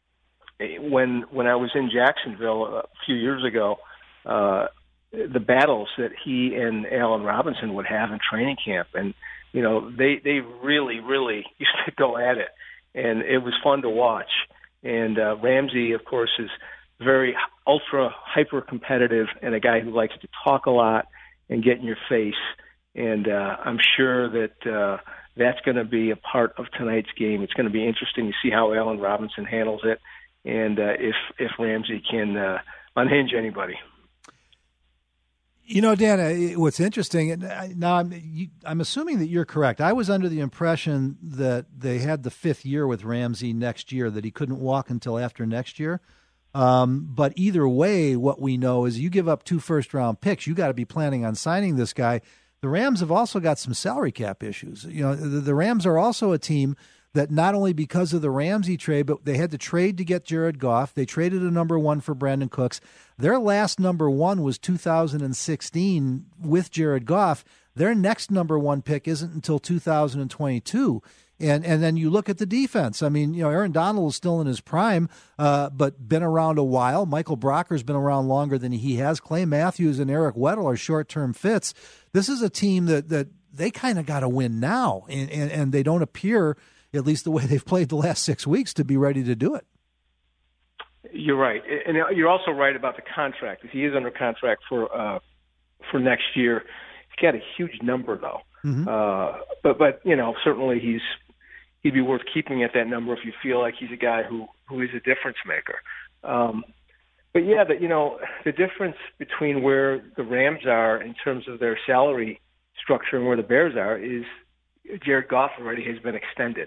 when when I was in Jacksonville a few years ago, uh, the battles that he and Allen Robinson would have in training camp. And, you know, they, they really, really used to go at it. And it was fun to watch. And uh, Ramsey, of course, is very ultra hyper competitive and a guy who likes to talk a lot and get in your face. And uh, I'm sure that uh, that's going to be a part of tonight's game. It's going to be interesting to see how Allen Robinson handles it and uh, if if Ramsey can uh, unhinge anybody. You know, Dan, what's interesting, and now I'm, you, I'm assuming that you're correct. I was under the impression that they had the fifth year with Ramsey next year, that he couldn't walk until after next year. Um, but either way, what we know is you give up two first-round picks, you got to be planning on signing this guy. The Rams have also got some salary cap issues. You know, the, the Rams are also a team that not only because of the Ramsey trade, but they had to trade to get Jared Goff. They traded a number one for Brandon Cooks. Their last number one was two thousand sixteen with Jared Goff. Their next number one pick isn't until two thousand twenty-two. And and then you look at the defense. I mean, you know, Aaron Donald is still in his prime, uh, but been around a while. Michael Brocker's been around longer than he has. Clay Matthews and Eric Weddle are short-term fits. This is a team that, that they kind of got to win now, and, and, and they don't appear, at least the way they've played the last six weeks, to be ready to do it. You're right. And you're also right about the contract. He is under contract for uh, for next year. He's got a huge number, though. Mm-hmm. Uh, but, but you know, certainly he's he'd be worth keeping at that number if you feel like he's a guy who, who is a difference maker. Um, but, yeah, but, you know, the difference between where the Rams are in terms of their salary structure and where the Bears are is Jared Goff already has been extended.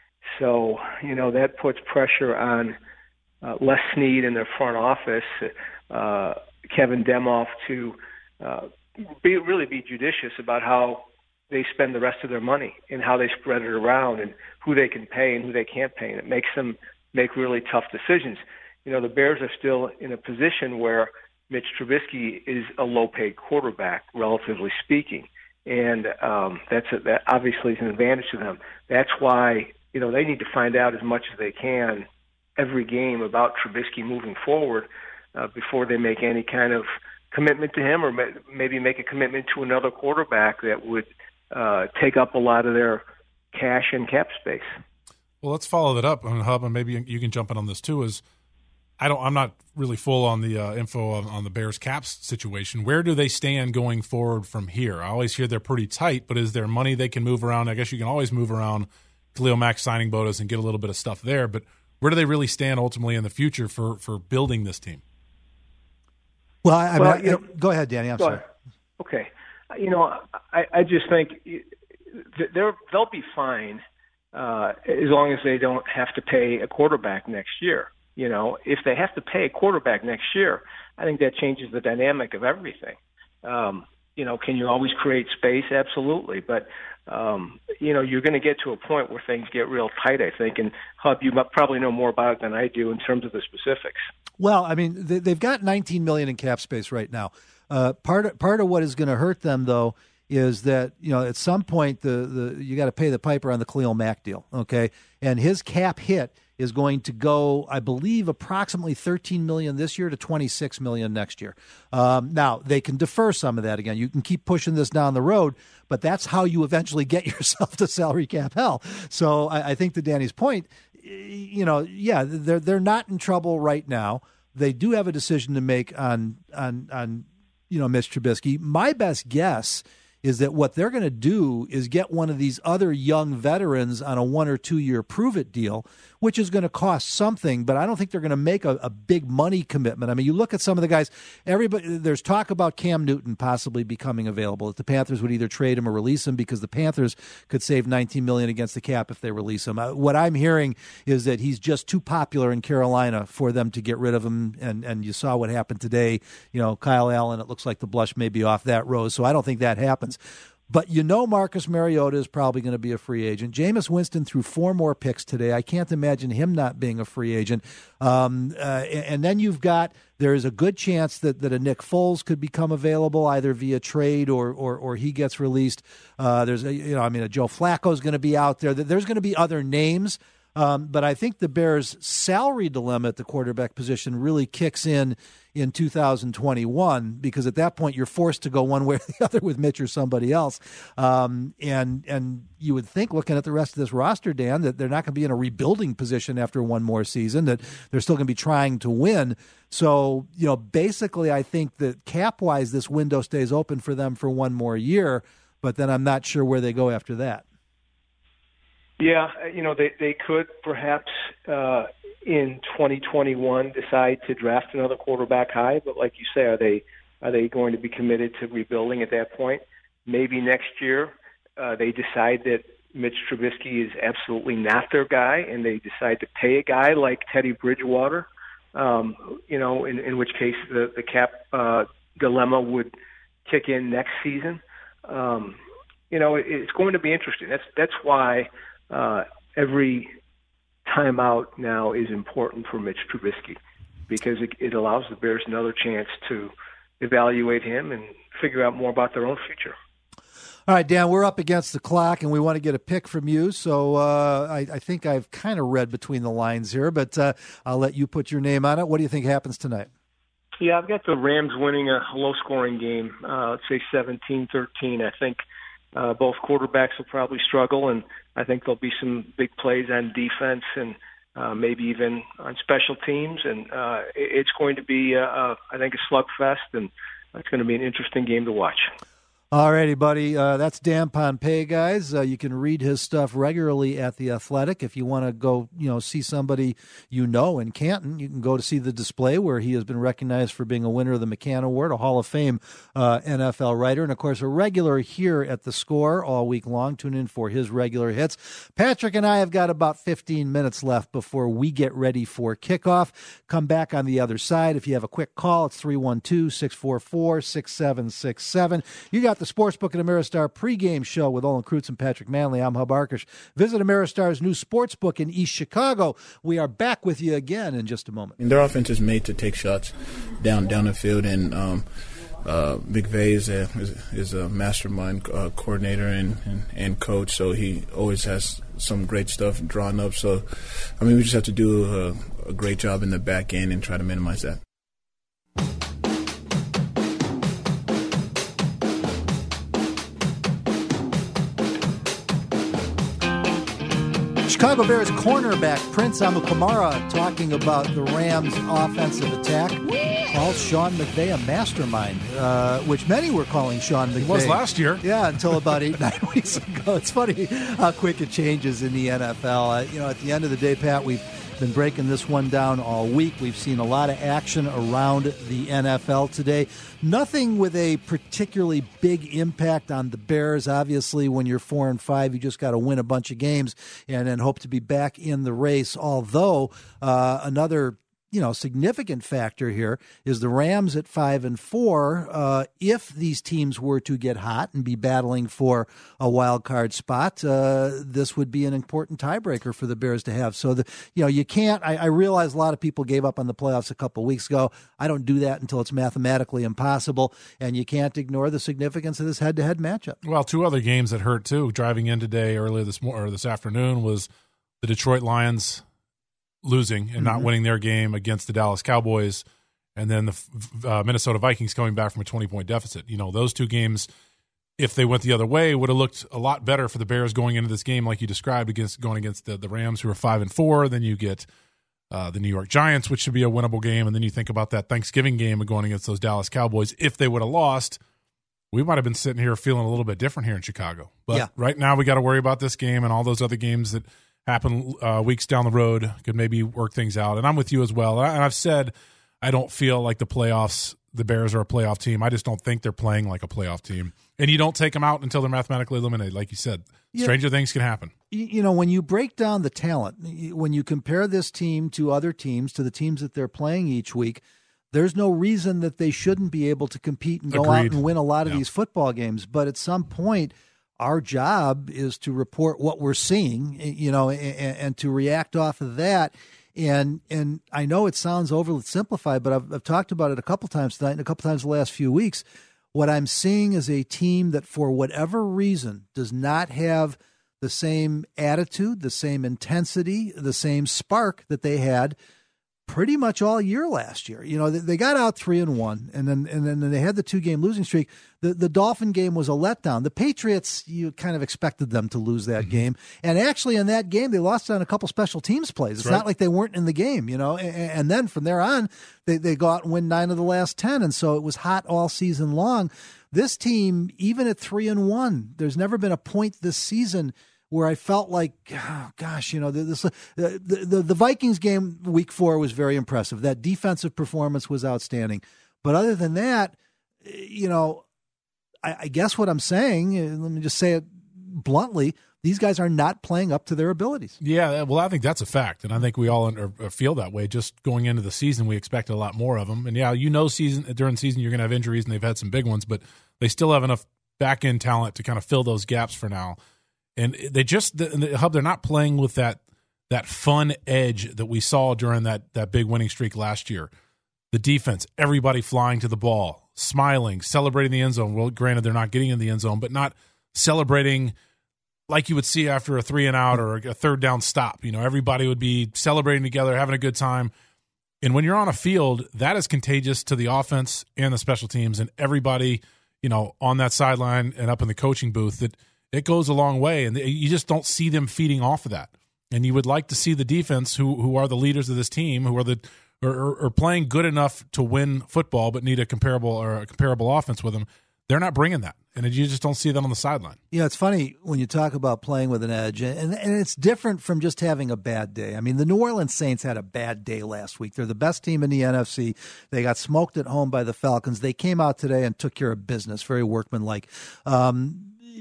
So, you know, that puts pressure on uh, Les Snead in their front office, uh, Kevin Demoff to uh, be, really be judicious about how they spend the rest of their money and how they spread it around and who they can pay and who they can't pay. And it makes them make really tough decisions. You know, the Bears are still in a position where Mitch Trubisky is a low-paid quarterback, relatively speaking. And um, that's a, that obviously is an advantage to them. That's why, you know, they need to find out as much as they can every game about Trubisky moving forward uh, before they make any kind of commitment to him or ma- maybe make a commitment to another quarterback that would uh, take up a lot of their cash and cap space. Well, let's follow that up on Hub, and maybe you can jump in on this too. Is I don't, I'm not really full on the uh, info on, on the Bears caps situation. Where do they stand going forward from here? I always hear they're pretty tight, but is there money they can move around? I guess you can always move around Khalil Mack signing bonus and get a little bit of stuff there, but where do they really stand ultimately in the future for, for building this team? Well, I, well I, you know, go ahead, Danny. I'm sorry. Ahead. Okay. You know, I, I just think they're, they'll be fine uh, as long as they don't have to pay a quarterback next year. You know, if they have to pay a quarterback next year, I think that changes the dynamic of everything. Um, you know, can you always create space? Absolutely. But, um, you know, you're going to get to a point where things get real tight, I think. And, Hub, you probably know more about it than I do in terms of the specifics. Well, I mean, they've got nineteen million dollars in cap space right now. Uh, part of, part of what is going to hurt them, though, is that, you know, at some point the, the you got to pay the piper on the Khalil Mack deal, okay? And his cap hit is going to go, I believe, approximately thirteen million dollars this year to twenty-six million dollars next year. Um, now, they can defer some of that again. You can keep pushing this down the road, but that's how you eventually get yourself to salary cap hell. So I, I think to Danny's point, you know, yeah, they're they're not in trouble right now. They do have a decision to make on on on you know Mitch Trubisky. My best guess is that what they're going to do is get one of these other young veterans on a one or two year prove it deal, which is going to cost something, but I don't think they're going to make a, a big money commitment. I mean, you look at some of the guys, everybody, there's talk about Cam Newton possibly becoming available, that the Panthers would either trade him or release him because the Panthers could save nineteen million dollars against the cap if they release him. Uh, what I'm hearing is that he's just too popular in Carolina for them to get rid of him, and, and you saw what happened today. You know, Kyle Allen, it looks like the blush may be off that rose, so I don't think that happens. But you know Marcus Mariota is probably going to be a free agent. Jameis Winston threw four more picks today. I can't imagine him not being a free agent. Um, uh, and then you've got, there is a good chance that, that a Nick Foles could become available either via trade or or, or he gets released. Uh, there's a, you know, I mean, a Joe Flacco is going to be out there. There's going to be other names. Um, but I think the Bears' salary dilemma at the quarterback position really kicks in in two thousand twenty-one, because at that point you're forced to go one way or the other with Mitch or somebody else. Um, and and you would think, looking at the rest of this roster, Dan, that they're not going to be in a rebuilding position after one more season, that they're still going to be trying to win. So, you know, basically I think that cap-wise this window stays open for them for one more year, but then I'm not sure where they go after that. Yeah, you know, they, they could perhaps uh, in twenty twenty-one decide to draft another quarterback high, but like you say, are they are they going to be committed to rebuilding at that point? Maybe next year uh, they decide that Mitch Trubisky is absolutely not their guy, and they decide to pay a guy like Teddy Bridgewater, um, you know, in, in which case the, the cap uh, dilemma would kick in next season. Um, you know, it, it's going to be interesting. That's that's why Uh, every timeout now is important for Mitch Trubisky, because it, it allows the Bears another chance to evaluate him and figure out more about their own future. All right, Dan, we're up against the clock, and we want to get a pick from you. So uh, I, I think I've kind of read between the lines here, but uh, I'll let you put your name on it. What do you think happens tonight? Yeah, I've got the Rams winning a low-scoring game, uh, let's say seventeen thirteen. I think Uh, both quarterbacks will probably struggle, and I think there'll be some big plays on defense and uh, maybe even on special teams. And uh, it's going to be, uh, uh, I think, a slugfest, and it's going to be an interesting game to watch. All righty, buddy. Uh, that's Dan Pompei, guys. Uh, you can read his stuff regularly at The Athletic. If you want to go, you know, see somebody you know in Canton, you can go to see The Display, where he has been recognized for being a winner of the McCann Award, a Hall of Fame uh, N F L writer, and, of course, a regular here at The Score all week long. Tune in for his regular hits. Patrick and I have got about fifteen minutes left before we get ready for kickoff. Come back on the other side. If you have a quick call, it's three one two, six four four, six seven six seven. You got the Sportsbook at Ameristar pregame show with Olin Kreutz and Patrick Manley. I'm Hub Arkush. Visit Ameristar's new sportsbook in East Chicago. We are back with you again in just a moment. And their offense is made to take shots down down the field, and um, uh, McVay is a, is, is a mastermind uh, coordinator and, and, and coach, so he always has some great stuff drawn up. So, I mean, we just have to do a, a great job in the back end and try to minimize that. Chicago Bears cornerback Prince Amukamara talking about the Rams' offensive attack. Calls Sean McVay a mastermind, uh, which many were calling Sean McVay. He was last year. Yeah, until about eight, nine weeks ago. It's funny how quick it changes in the N F L. Uh, you know, at the end of the day, Pat, we've been breaking this one down all week. We've seen a lot of action around the N F L today. Nothing with a particularly big impact on the Bears. Obviously, when you're four and five, you just got to win a bunch of games and then hope to be back in the race. Although uh, another you know, significant factor here is the Rams at five and four. Uh, if these teams were to get hot and be battling for a wild card spot, uh, this would be an important tiebreaker for the Bears to have. So the, you know, you can't. I, I realize a lot of people gave up on the playoffs a couple of weeks ago. I don't do that until it's mathematically impossible, and you can't ignore the significance of this head-to-head matchup. Well, two other games that hurt too. Driving in today, earlier this morning or this afternoon, was the Detroit Lions losing and mm-hmm. not winning their game against the Dallas Cowboys, and then the uh, Minnesota Vikings coming back from a twenty-point deficit. You know, those two games, if they went the other way, would have looked a lot better for the Bears going into this game, like you described, against going against the, the Rams, who are five and four. Then you get uh, the New York Giants, which should be a winnable game, and then you think about that Thanksgiving game of going against those Dallas Cowboys. If they would have lost, we might have been sitting here feeling a little bit different here in Chicago. But yeah. right now we got to worry about this game and all those other games that happen uh, weeks down the road could maybe work things out. And I'm with you as well. And I've said I don't feel like the playoffs, the Bears are a playoff team. I just don't think they're playing like a playoff team. And you don't take them out until they're mathematically eliminated, like you said. Yeah. Stranger things can happen. You know, when you break down the talent, when you compare this team to other teams, to the teams that they're playing each week, there's no reason that they shouldn't be able to compete and go Agreed. out and win a lot of yeah. these football games. But at some point, our job is to report what we're seeing, you know, and, and to react off of that. And and I know it sounds overly simplified, but I've, I've talked about it a couple times tonight and a couple times the last few weeks. What I'm seeing is a team that, for whatever reason, does not have the same attitude, the same intensity, the same spark that they had pretty much all year last year. You know, they, they got out three and one, and then and then they had the two game losing streak. The the Dolphin game was a letdown. The Patriots, you kind of expected them to lose that mm-hmm. game, and actually in that game they lost on a couple special teams plays. It's That's right. not like they weren't in the game, you know. And, and then from there on, they they go out and win nine of the last ten, and so it was hot all season long. This team, even at three and one, there's never been a point this season where I felt like, oh, gosh, you know, this, the, the the Vikings game week four was very impressive. That defensive performance was outstanding. But other than that, you know, I, I guess what I'm saying, let me just say it bluntly, these guys are not playing up to their abilities. Yeah, well, I think that's a fact, and I think we all under, feel that way. Just going into the season, we expected a lot more of them. And, yeah, you know season during the season you're going to have injuries, and they've had some big ones, but they still have enough back-end talent to kind of fill those gaps for now. And they just the Hub, they're not playing with that that fun edge that we saw during that that big winning streak last year. The defense, everybody flying to the ball, smiling, celebrating the end zone. Well, granted, they're not getting in the end zone, but not celebrating like you would see after a three and out or a third down stop. You know, everybody would be celebrating together, having a good time. And when you're on a field, that is contagious to the offense and the special teams and everybody, you know, on that sideline and up in the coaching booth. That it goes a long way, and you just don't see them feeding off of that. And you would like to see the defense, who who are the leaders of this team, who are the are, are playing good enough to win football, but need a comparable or a comparable offense with them. They're not bringing that, and you just don't see that on the sideline. Yeah, it's funny when you talk about playing with an edge, and and it's different from just having a bad day. I mean, the New Orleans Saints had a bad day last week. They're the best team in the N F C. They got smoked at home by the Falcons. They came out today and took care of business, very workmanlike. Um,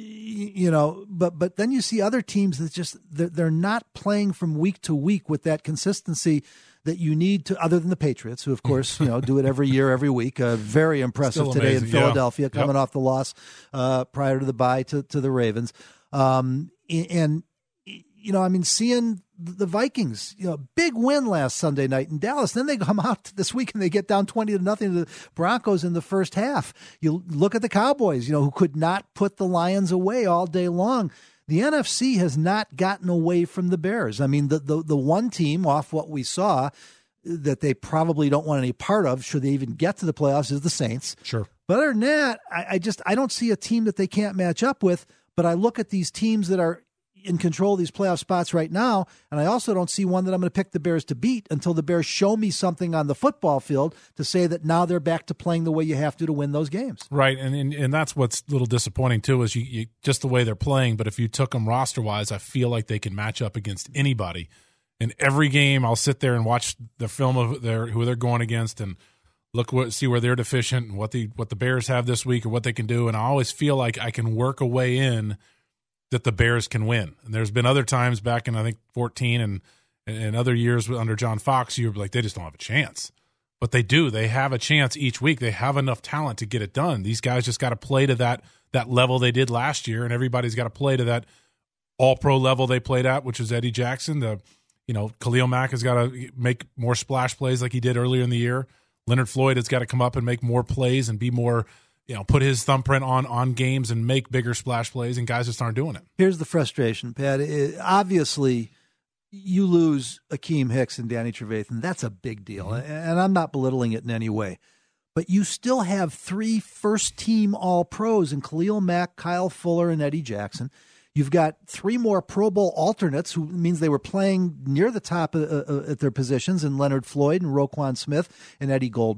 You know, but but then you see other teams that just they're, they're not playing from week to week with that consistency that you need to, other than the Patriots, who of course you know do it every year, every week. Uh, very impressive today in Philadelphia, yeah. coming yep. off the loss uh, prior to the bye to to the Ravens. Um, and you know, I mean, seeing the Vikings, you know, big win last Sunday night in Dallas. Then they come out this week and they get down twenty to nothing to the Broncos in the first half. You look at the Cowboys, you know, who could not put the Lions away all day long. The N F C has not gotten away from the Bears. I mean, the the, the one team off what we saw that they probably don't want any part of, should they even get to the playoffs, is the Saints. Sure. But other than that, I, I just I don't see a team that they can't match up with. But I look at these teams that are in control of these playoff spots right now, and I also don't see one that I'm going to pick the Bears to beat until the Bears show me something on the football field to say that now they're back to playing the way you have to to win those games. Right, and and, and that's what's a little disappointing too, is you, you just the way they're playing. But if you took them roster-wise, I feel like they can match up against anybody. In every game, I'll sit there and watch the film of their who they're going against and look what see where they're deficient and what the what the Bears have this week or what they can do. And I always feel like I can work a way in that the Bears can win. And there's been other times back in, I think, fourteen and, and other years under John Fox, you were like, they just don't have a chance. But they do. They have a chance each week. They have enough talent to get it done. These guys just got to play to that that level they did last year, and everybody's got to play to that all-pro level they played at, which is Eddie Jackson. The, you know, Khalil Mack has got to make more splash plays like he did earlier in the year. Leonard Floyd has got to come up and make more plays and be more – you know, put his thumbprint on on games and make bigger splash plays, and guys just aren't doing it. Here's the frustration, Pat. It, obviously, you lose Akeem Hicks and Danny Trevathan. That's a big deal, mm-hmm. and I'm not belittling it in any way. But you still have three first-team All-Pros in Khalil Mack, Kyle Fuller, and Eddie Jackson. You've got three more Pro Bowl alternates, who means they were playing near the top of, uh, at their positions, in Leonard Floyd and Roquan Smith and Eddie Goldman.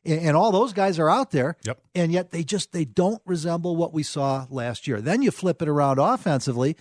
And, and all those guys are out there. Yep. And yet they just they don't resemble what we saw last year. Then you flip it around offensively.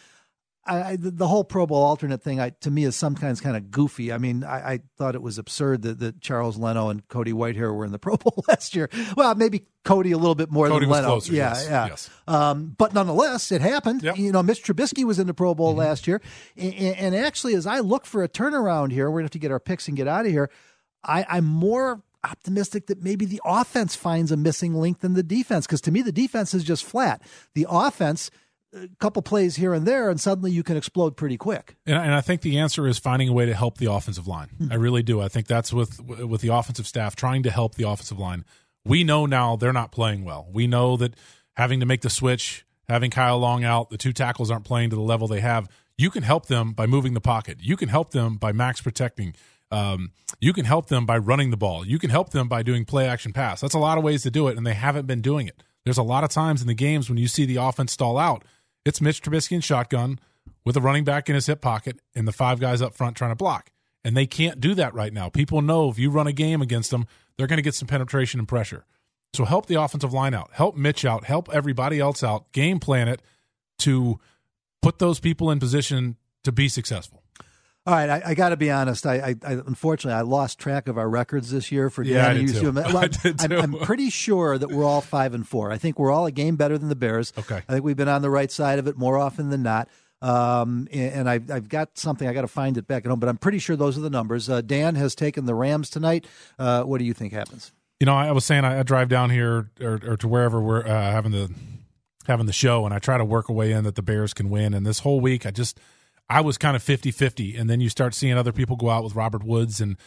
I, the, the whole Pro Bowl alternate thing, I, to me, is sometimes kind of goofy. I mean, I, I thought it was absurd that, that Charles Leno and Cody Whitehair were in the Pro Bowl last year. Well, maybe Cody a little bit more Cody than was Leno. Closer, yeah, yes, yeah. yes. Um, but nonetheless, it happened. Yep. You know, Mitch Trubisky was in the Pro Bowl mm-hmm. last year. And, and actually, as I look for a turnaround here, we're going to have to get our picks and get out of here. I, I'm more optimistic that maybe the offense finds a missing link than the defense, because to me, the defense is just flat. The offense, a couple plays here and there, and suddenly you can explode pretty quick. And, and I think the answer is finding a way to help the offensive line. Mm-hmm. I really do. I think that's with with the offensive staff, trying to help the offensive line. We know now they're not playing well. We know that having to make the switch, having Kyle Long out, the two tackles aren't playing to the level they have. You can help them by moving the pocket. You can help them by max protecting. Um, you can help them by running the ball. You can help them by doing play action pass. That's a lot of ways to do it, and they haven't been doing it. There's a lot of times in the games when you see the offense stall out, it's Mitch Trubisky in shotgun with a running back in his hip pocket and the five guys up front trying to block. And they can't do that right now. People know if you run a game against them, they're going to get some penetration and pressure. So help the offensive line out. Help Mitch out. Help everybody else out. Game plan it to put those people in position to be successful. All right, I, I got to be honest. I, I, I unfortunately I lost track of our records this year for yeah, Dan I and did U C. too. Well, I did too. I'm, I'm pretty sure that we're all five and four. I think we're all a game better than the Bears. Okay, I think we've been on the right side of it more often than not. Um, and, and I've, I've got something. I got to find it back at home, but I'm pretty sure those are the numbers. Uh, Dan has taken the Rams tonight. Uh, what do you think happens? You know, I was saying I, I drive down here or, or to wherever we're uh, having the having the show, and I try to work a way in that the Bears can win. And this whole week, I just. I was kind of fifty-fifty, and then you start seeing other people go out with Robert Woods, and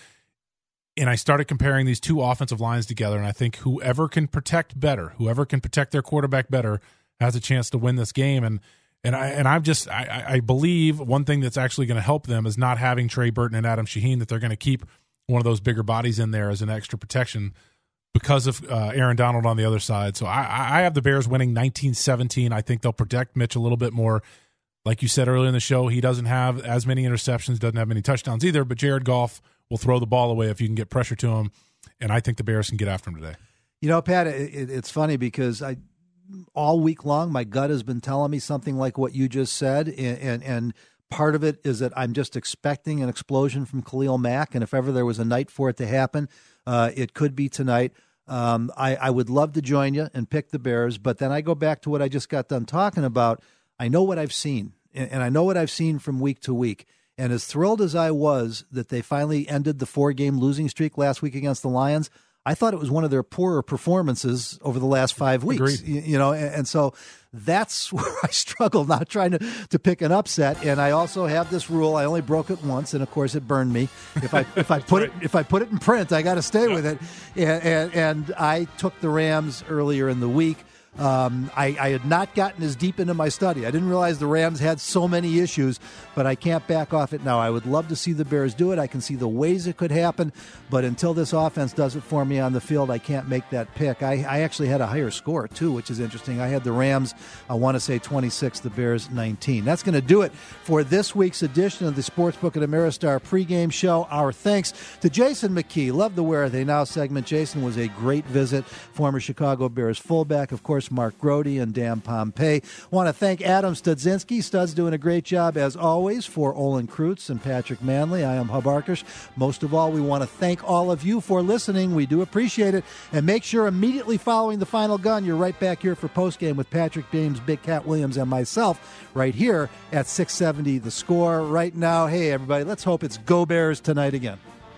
and I started comparing these two offensive lines together, and I think whoever can protect better, whoever can protect their quarterback better has a chance to win this game. And and I and I've just I, I believe one thing that's actually going to help them is not having Trey Burton and Adam Shaheen, that they're going to keep one of those bigger bodies in there as an extra protection because of uh, Aaron Donald on the other side. So I, I have the Bears winning nineteen seventeen. I think they'll protect Mitch a little bit more. Like you said earlier in the show, he doesn't have as many interceptions, doesn't have many touchdowns either, but Jared Goff will throw the ball away if you can get pressure to him, and I think the Bears can get after him today. You know, Pat, it, it's funny because I all week long my gut has been telling me something like what you just said, and, and, and part of it is that I'm just expecting an explosion from Khalil Mack, and if ever there was a night for it to happen, uh, it could be tonight. Um, I, I would love to join you and pick the Bears, but then I go back to what I just got done talking about. I know what I've seen, and I know what I've seen from week to week. And as thrilled as I was that they finally ended the four-game losing streak last week against the Lions, I thought it was one of their poorer performances over the last five weeks. You, you know, and, and so that's where I struggle, not trying to, to pick an upset. And I also have this rule: I only broke it once, and of course it burned me. If I if I put right. it if I put it in print, I got to stay yeah. with it. And, and, and I took the Rams earlier in the week. Um, I, I had not gotten as deep into my study. I didn't realize the Rams had so many issues, but I can't back off it now. I would love to see the Bears do it. I can see the ways it could happen, but until this offense does it for me on the field, I can't make that pick. I, I actually had a higher score, too, which is interesting. I had the Rams, I want to say twenty-six, the Bears nineteen. That's going to do it for this week's edition of the Sportsbook at Ameristar pregame show. Our thanks to Jason McKie. Love the Where Are They Now segment. Jason was a great visit. Former Chicago Bears fullback, of course, Mark Grody and Dan Pompei. Want to thank Adam Studzinski. Stud's doing a great job, as always, for Olin Kreutz and Patrick Manley. I am Hub Arkush. Most of all, we want to thank all of you for listening. We do appreciate it. And make sure immediately following the final gun, you're right back here for postgame with Patrick James, Big Cat Williams, and myself right here at six seventy The Score. Right now, hey, everybody, let's hope it's Go Bears tonight again.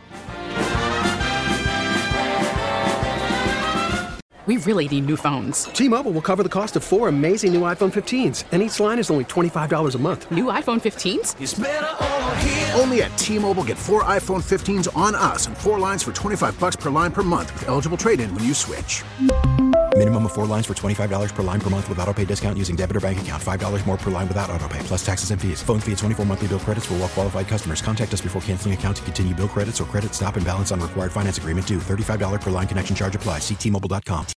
We really need new phones. T-Mobile will cover the cost of four amazing new iPhone fifteens, and each line is only twenty-five dollars a month. New iPhone fifteens? It's better over here. Only at T-Mobile, get four iPhone fifteens on us and four lines for twenty-five dollars per line per month with eligible trade-in when you switch. Minimum of four lines for twenty-five dollars per line per month with autopay discount using debit or bank account. five dollars more per line without autopay, plus taxes and fees. Phone fee at twenty-four monthly bill credits for well-qualified customers. Contact us before canceling account to continue bill credits or credit stop and balance on required finance agreement due. thirty-five dollars per line connection charge applies. See T Mobile dot com.